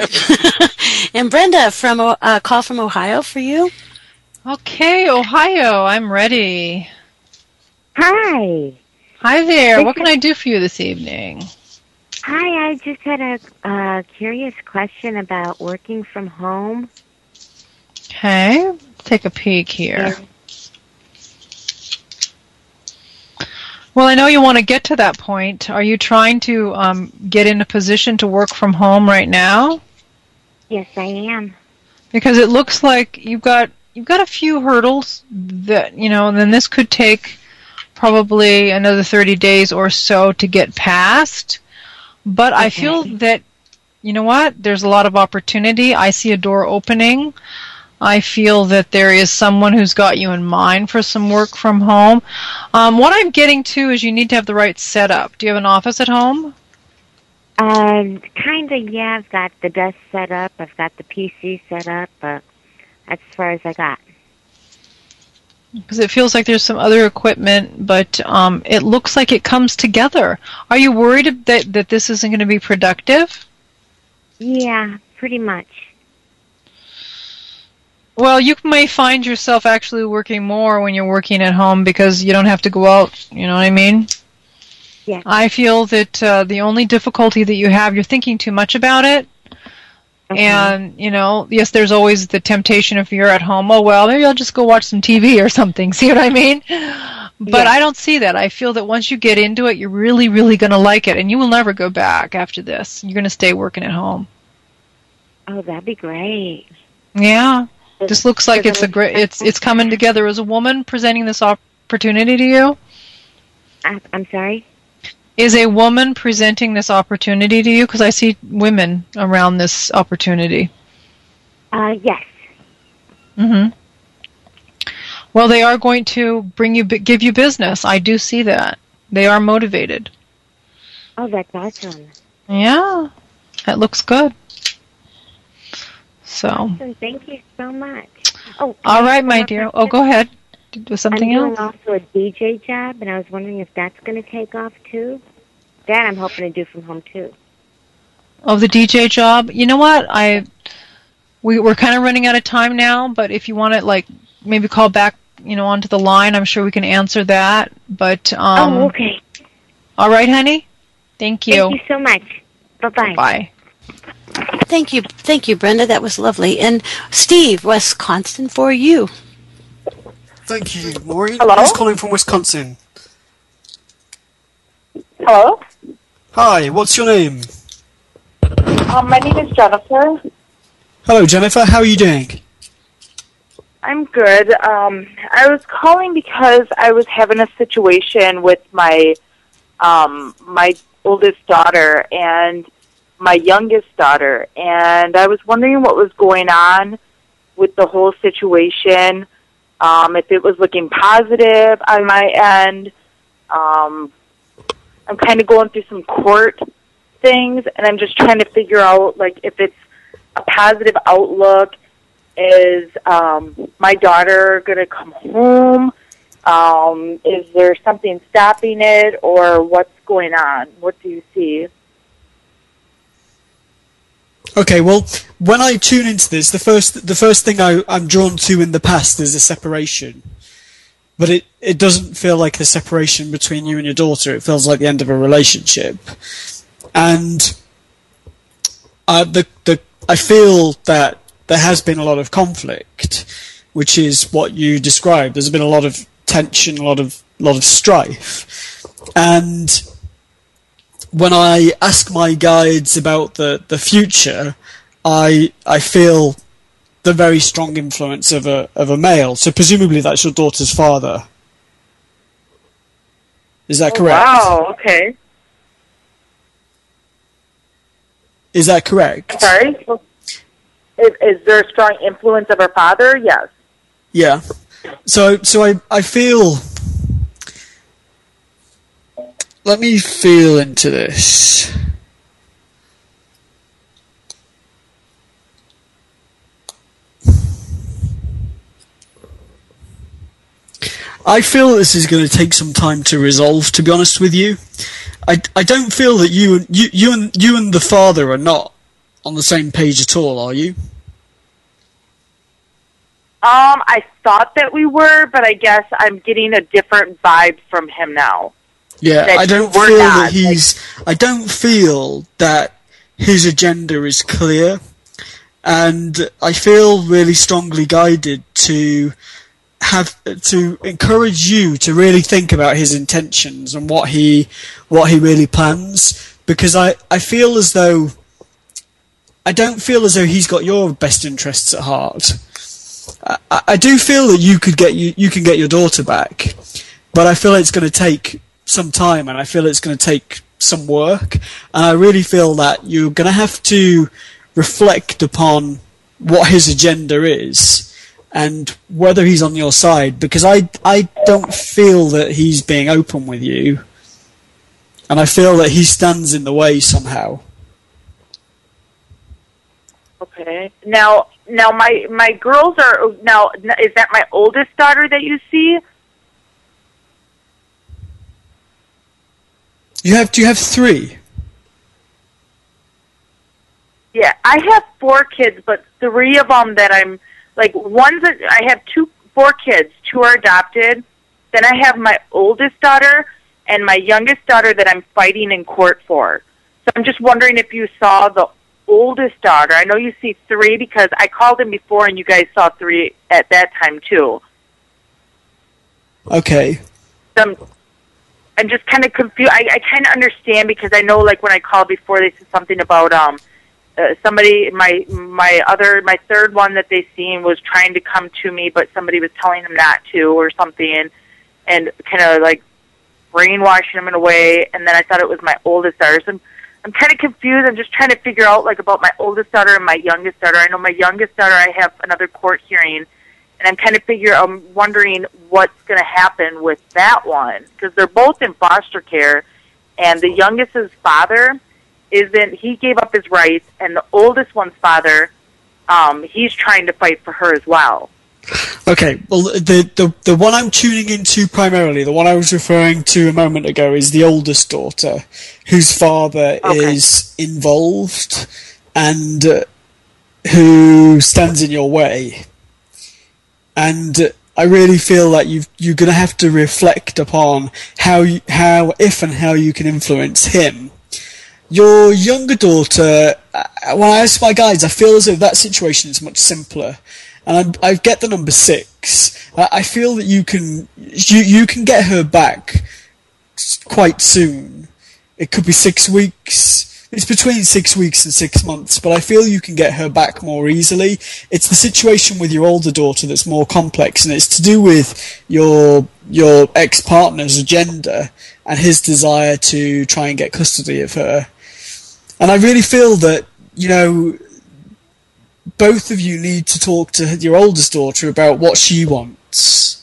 And Brenda from a call from Ohio for you. Okay, Ohio. I'm ready. Hi. Hi there. What can I do for you this evening? Hi, I just had a curious question about working from home. Okay, let's take a peek here. Well, I know you want to get to that point. Are you trying to get in a position to work from home right now? Yes, I am. Because it looks like you've got a few hurdles that, and then this could take probably another 30 days or so to get past. But I feel that you know what? There's a lot of opportunity. I see a door opening. I feel that there is someone who's got you in mind for some work from home. What I'm getting to is you need to have the right setup. Do you have an office at home? Kind of, yeah. I've got the desk set up. I've got the PC set up, but that's as far as I got. Because it feels like there's some other equipment, but it looks like it comes together. Are you worried that this isn't going to be productive? Yeah, pretty much. Well, you may find yourself actually working more when you're working at home because you don't have to go out, you know what I mean? Yeah. I feel that the only difficulty that you have, you're thinking too much about it. Okay. And, yes, there's always the temptation if you're at home, oh, well, maybe I'll just go watch some TV or something. See what I mean? But I don't see that. I feel that once you get into it, you're really, really going to like it, and you will never go back after this. You're going to stay working at home. Oh, that'd be great. Yeah. This looks like it's coming together. As a woman presenting this opportunity to you? I'm sorry? Is a woman presenting this opportunity to you? Because I see women around this opportunity. Yes. Mm-hmm. Well, they are going to give you business. I do see that. They are motivated. Oh, that's awesome. Yeah. That looks good. So. Awesome. Thank you so much. Oh, all right, my dear. Oh, go ahead. Do something else. I'm doing also a DJ job, and I was wondering if that's going to take off too. That I'm hoping to do from home too. Oh, the DJ job. You know what? We're kind of running out of time now, but if you want to, maybe call back, onto the line, I'm sure we can answer that. But oh, okay. All right, honey. Thank you. Thank you so much. Bye-bye. Bye. Thank you, Brenda. That was lovely. And Steve, Wisconsin, for you. Thank you, Maureen. Hello? Who's calling from Wisconsin? Hello? Hi, what's your name? My name is Jennifer. Hello, Jennifer. How are you doing? I'm good. I was calling because I was having a situation with my my oldest daughter and my youngest daughter, and I was wondering what was going on with the whole situation, if it was looking positive on my end. I'm kind of going through some court things, and I'm just trying to figure out, if it's a positive outlook. Is my daughter going to come home? Is there something stopping it, or what's going on? What do you see? Okay, well, when I tune into this, the first thing I'm drawn to in the past is a separation. But it doesn't feel like a separation between you and your daughter. It feels like the end of a relationship. And I feel that there has been a lot of conflict, which is what you described. There's been a lot of tension, a lot of strife. And when I ask my guides about the future, I feel the very strong influence of a male. So presumably that's your daughter's father. Is that correct? Wow, okay. Is that correct? Sorry? Is there a strong influence of her father? Yes. Yeah. So I feel... Let me feel into this. I feel this is going to take some time to resolve, to be honest with you. I don't feel that you and the father are not on the same page at all, are you? I thought that we were, but I guess I'm getting a different vibe from him now. Yeah, I don't feel that I don't feel that his agenda is clear, and I feel really strongly guided to encourage you to really think about his intentions and what he really plans, because I feel as though I don't feel as though he's got your best interests at heart. I do feel that you can get your daughter back, but I feel it's going to take some time, and I feel it's going to take some work, and I really feel that you're going to have to reflect upon what his agenda is and whether he's on your side, because I don't feel that he's being open with you, and I feel that he stands in the way somehow. Okay. Now my girls are now. Is that my oldest daughter that you see? Do you have 3? Yeah, I have 4 kids, but 3 of them that I'm like I have 4 kids. 2 are adopted. Then I have my oldest daughter and my youngest daughter that I'm fighting in court for. So I'm just wondering if you saw the oldest daughter. I know you see 3 because I called in before and you guys saw 3 at that time too. Okay. I'm just kind of confused. I kind of understand because I know, like, when I called before, they said something about somebody. My third one that they seen was trying to come to me, but somebody was telling him not to or something, and kind of like brainwashing him in a way. And then I thought it was my oldest daughter. So I'm kind of confused. I'm just trying to figure out, like, about my oldest daughter and my youngest daughter. I know my youngest daughter, I have another court hearing. And I'm wondering what's going to happen with that one, because they're both in foster care, and the youngest's father he gave up his rights, and the oldest one's father, he's trying to fight for her as well. Okay, well, the one I'm tuning into primarily, the one I was referring to a moment ago, is the oldest daughter, whose father is involved and who stands in your way. And I really feel that you're going to have to reflect upon how you can influence him. Your younger daughter, when I ask my guides, I feel as if that situation is much simpler. And I get the number 6. I feel that you can get her back quite soon. It could be 6 weeks. It's between 6 weeks and 6 months, but I feel you can get her back more easily. It's the situation with your older daughter that's more complex, and it's to do with your ex-partner's agenda and his desire to try and get custody of her. And I really feel that, both of you need to talk to your oldest daughter about what she wants.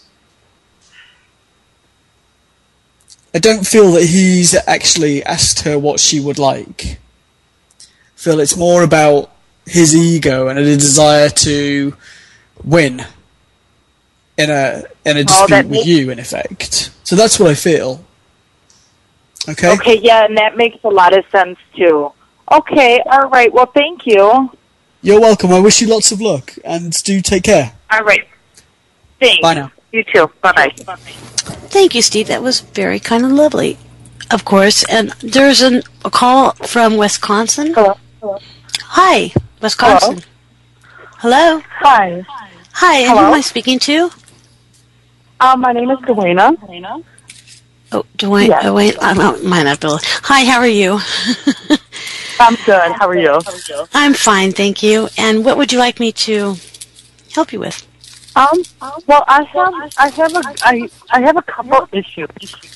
I don't feel that he's actually asked her what she would like. I feel it's more about his ego and a desire to win in a dispute with you, in effect. So that's what I feel. Okay? Okay, yeah, and that makes a lot of sense, too. Okay, all right. Well, thank you. You're welcome. I wish you lots of luck, and do take care. All right. Thanks. Bye now. You too. Bye-bye. Thank you, Steve. That was very kind of lovely, of course. And there's a call from Wisconsin. Hello. Hi, Wisconsin. Hello. Hi. Hi, and who am I speaking to? My name is Dwayna. Oh, Dwayne. Yes. Oh, wait. I might not be able to. Hi, how are you? I'm good. How are you? I'm fine, thank you. And what would you like me to help you with? Well, I have a couple issues.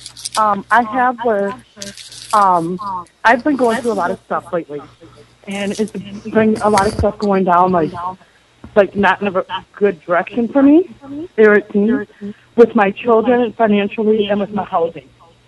I've been going through a lot of stuff lately, and it's been a lot of stuff going down like not in a good direction for me. It seems, with my children financially and with my housing.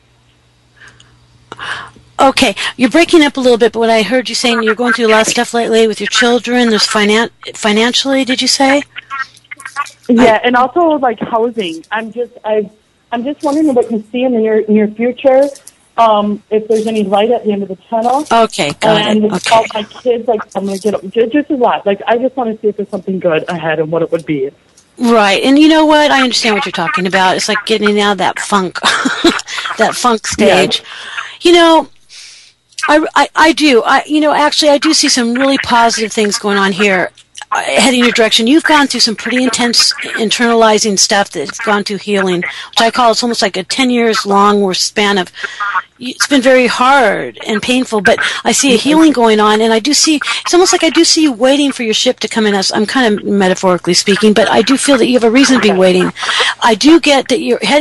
Okay, you're breaking up a little bit, but what I heard you saying, you're going through a lot of stuff lately with your children. There's financially, did you say? Yeah, and also like housing. I'm just wondering what you see in the near future. If there's any light at the end of the tunnel. Okay, got it. Okay. All my kids, like I'm gonna get up. Just a lot. Like I just want to see if there's something good ahead and what it would be. Right, and you know what? I understand what you're talking about. It's like getting out of that funk, that funk stage. Yeah. I do. Actually, I do see some really positive things going on here, heading your direction. You've gone through some pretty intense internalizing stuff that's gone through healing, which I call it's almost like a 10 years long span of. It's been very hard and painful, but I see a healing going on, and I do see. It's almost like I do see you waiting for your ship to come in. I'm kind of metaphorically speaking, but I do feel that you have a reason to be waiting. I do get that you're heading.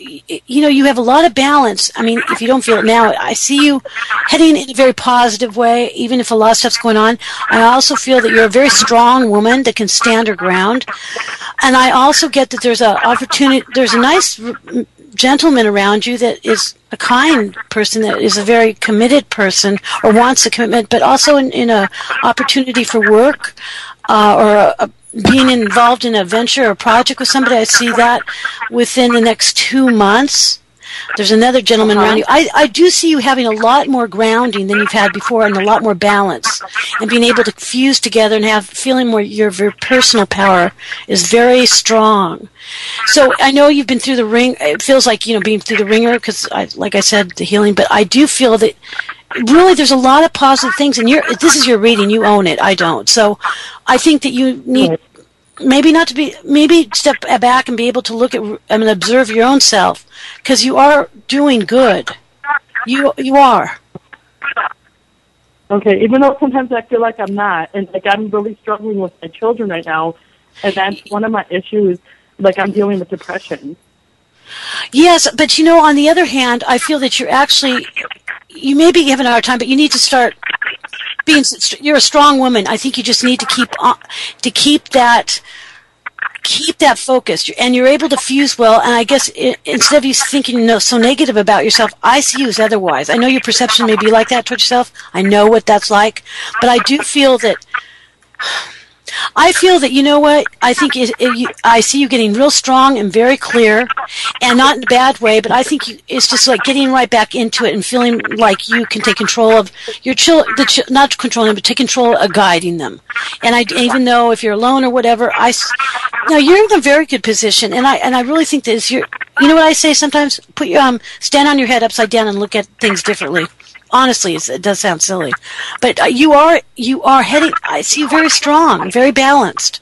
you have a lot of balance. I mean, if you don't feel it now, I see you heading in a very positive way, even if a lot of stuff's going on. I also feel that you're a very strong woman that can stand her ground. And I also get that there's a opportunity, there's a nice gentleman around you that is a kind person, that is a very committed person or wants a commitment, but also in a opportunity for work or being involved in a venture or project with somebody. I see that within the next 2 months. There's another gentleman around you. I do see you having a lot more grounding than you've had before, and a lot more balance, and being able to fuse together and have feeling more your personal power is very strong. So I know you've been through the ring. It feels like, being through the ringer, because like I said, the healing, but I do feel that really there's a lot of positive things, and this is your reading. You own it. I don't. So I think that you need maybe step back and be able to look at and observe your own self, because you are doing good. You are. Okay, even though sometimes I feel like I'm not, and like I'm really struggling with my children right now, and that's one of my issues. Like, I'm dealing with depression. Yes, but on the other hand, I feel that you may be given a hard time, but you need to start being. You're a strong woman. I think you just need to keep that focus, and you're able to fuse well. And I guess instead of you thinking so negative about yourself, I see you as otherwise. I know your perception may be like that towards yourself. I know what that's like, but I do feel that. You know what? I think I see you getting real strong and very clear, and not in a bad way, but I think it's just like getting right back into it and feeling like you can take control of your children, not controlling them, but take control of guiding them. And even though if you're alone or whatever, you're in a very good position, and I really think that you know what I say sometimes? Put your stand on your head upside down and look at things differently. Honestly, it does sound silly, but you are heading. I see you very strong, very balanced.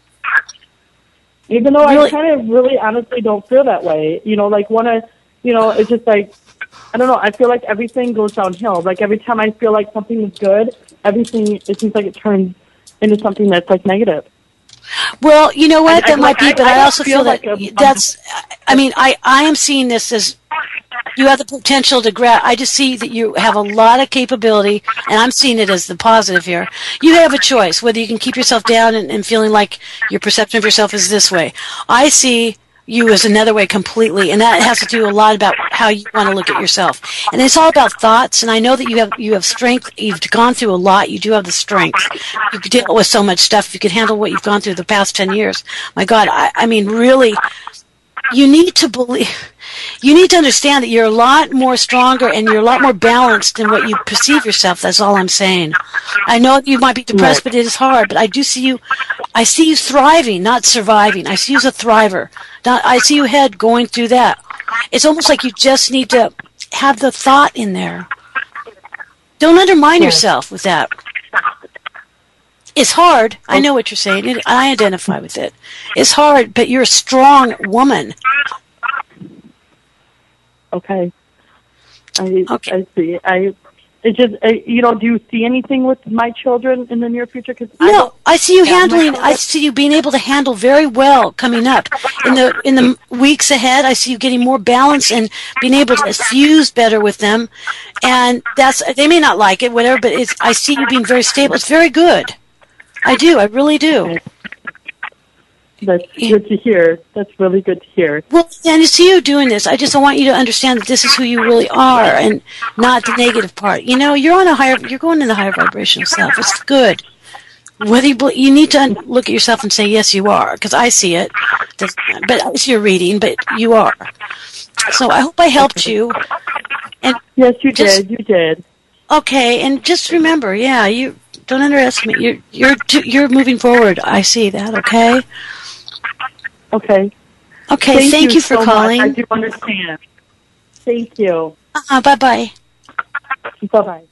Even though I kind of really honestly don't feel that way, it's just like, I don't know. I feel like everything goes downhill. Like every time I feel like something is good, it seems like it turns into something that's like negative. Well, you know what? That might be, but I also feel that that's. I mean, I am seeing this as. You have the potential to grab. I just see that you have a lot of capability, and I'm seeing it as the positive here. You have a choice whether you can keep yourself down and feeling like your perception of yourself is this way. I see you as another way completely, and that has to do a lot about how you want to look at yourself. And it's all about thoughts, and I know that you have strength. You've gone through a lot. You do have the strength. You could deal with so much stuff. You could handle what you've gone through the past 10 years. My God, I mean, really, you need to believe. You need to understand that you're a lot more stronger and you're a lot more balanced than what you perceive yourself. That's all I'm saying. I know you might be depressed, but it is hard. But I see you thriving, not surviving. I see you as a thriver. I see you ahead going through that. It's almost like you just need to have the thought in there. Don't undermine yourself with that. It's hard. I know what you're saying. I identify with it. It's hard, but you're a strong woman. Okay. I see. Do you see anything with my children in the near future? I see you handling. I see you being able to handle very well coming up in the weeks ahead. I see you getting more balance and being able to fuse better with them. And they may not like it, whatever. But I see you being very stable. It's very good. I do. I really do. Okay. That's good to hear. That's really good to hear. Well, and to see you doing this, I just want you to understand that this is who you really are, and not the negative part. You're going in the higher vibrational self. It's good. Whether you need to look at yourself and say, yes, you are, because I see it. But it's your reading, but you are. So I hope I helped you. And yes, you did. You did. Okay, and just remember, you don't underestimate. You're moving forward. I see that. Okay. Okay. Okay. Thank you for calling. Much. I do understand. Thank you. Bye bye. Bye bye.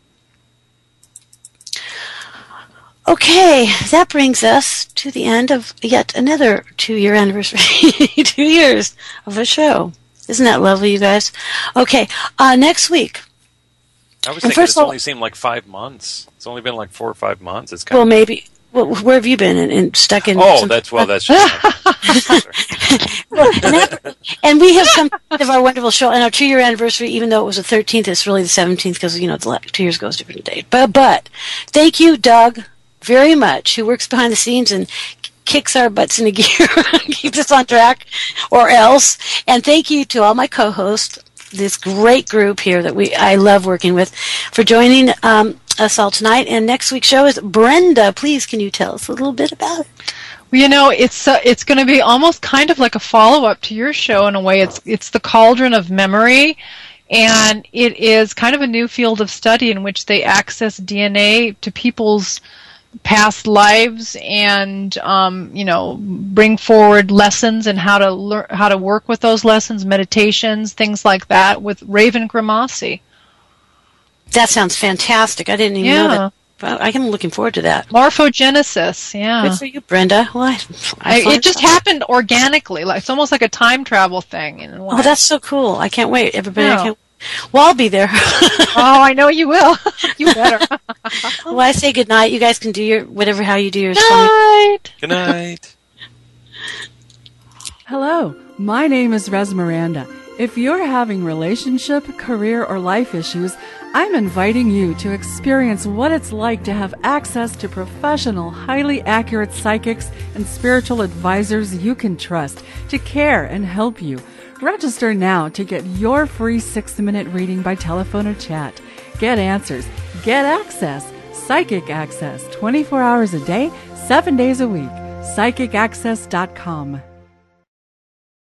Okay, that brings us to the end of yet another 2-year anniversary. 2 years of a show. Isn't that lovely, you guys? Okay, next week. I was thinking it's only seemed like 5 months. It's only been like 4 or 5 months. It's kind maybe. Well, where have you been? Stuck in? That's just. And we have come to our wonderful show and our 2-year anniversary, even though it was the 13th, it's really the 17th because, it's 2 years ago, it's a different date. But thank you, Doug, very much, who works behind the scenes and kicks our butts into gear, keeps us on track, or else. And thank you to all my co-hosts, this great group here that I love working with, for joining us all tonight. And next week's show is Brenda. Please, can you tell us a little bit about it? Well, it's going to be almost kind of like a follow-up to your show in a way. It's the Cauldron of Memory, and it is kind of a new field of study in which they access DNA to people's past lives and bring forward lessons and how to learn how to work with those lessons, meditations, things like that, with Raven Grimassi. That sounds fantastic. I didn't even know that. I am looking forward to that. Morphogenesis, yeah. Good for you, Brenda. Well, it just happened organically. It's almost like a time travel thing. Oh, that's so cool. I can't wait. Everybody, I can't. Well, I'll be there. Oh, I know you will. You better. Well, I say good night. You guys can do how you do yours. Good night. Good night. Hello, my name is Res Miranda. If you're having relationship, career, or life issues, I'm inviting you to experience what it's like to have access to professional, highly accurate psychics and spiritual advisors you can trust to care and help you. Register now to get your free 6-minute reading by telephone or chat. Get answers. Get access. Psychic access. 24 hours a day, 7 days a week. PsychicAccess.com.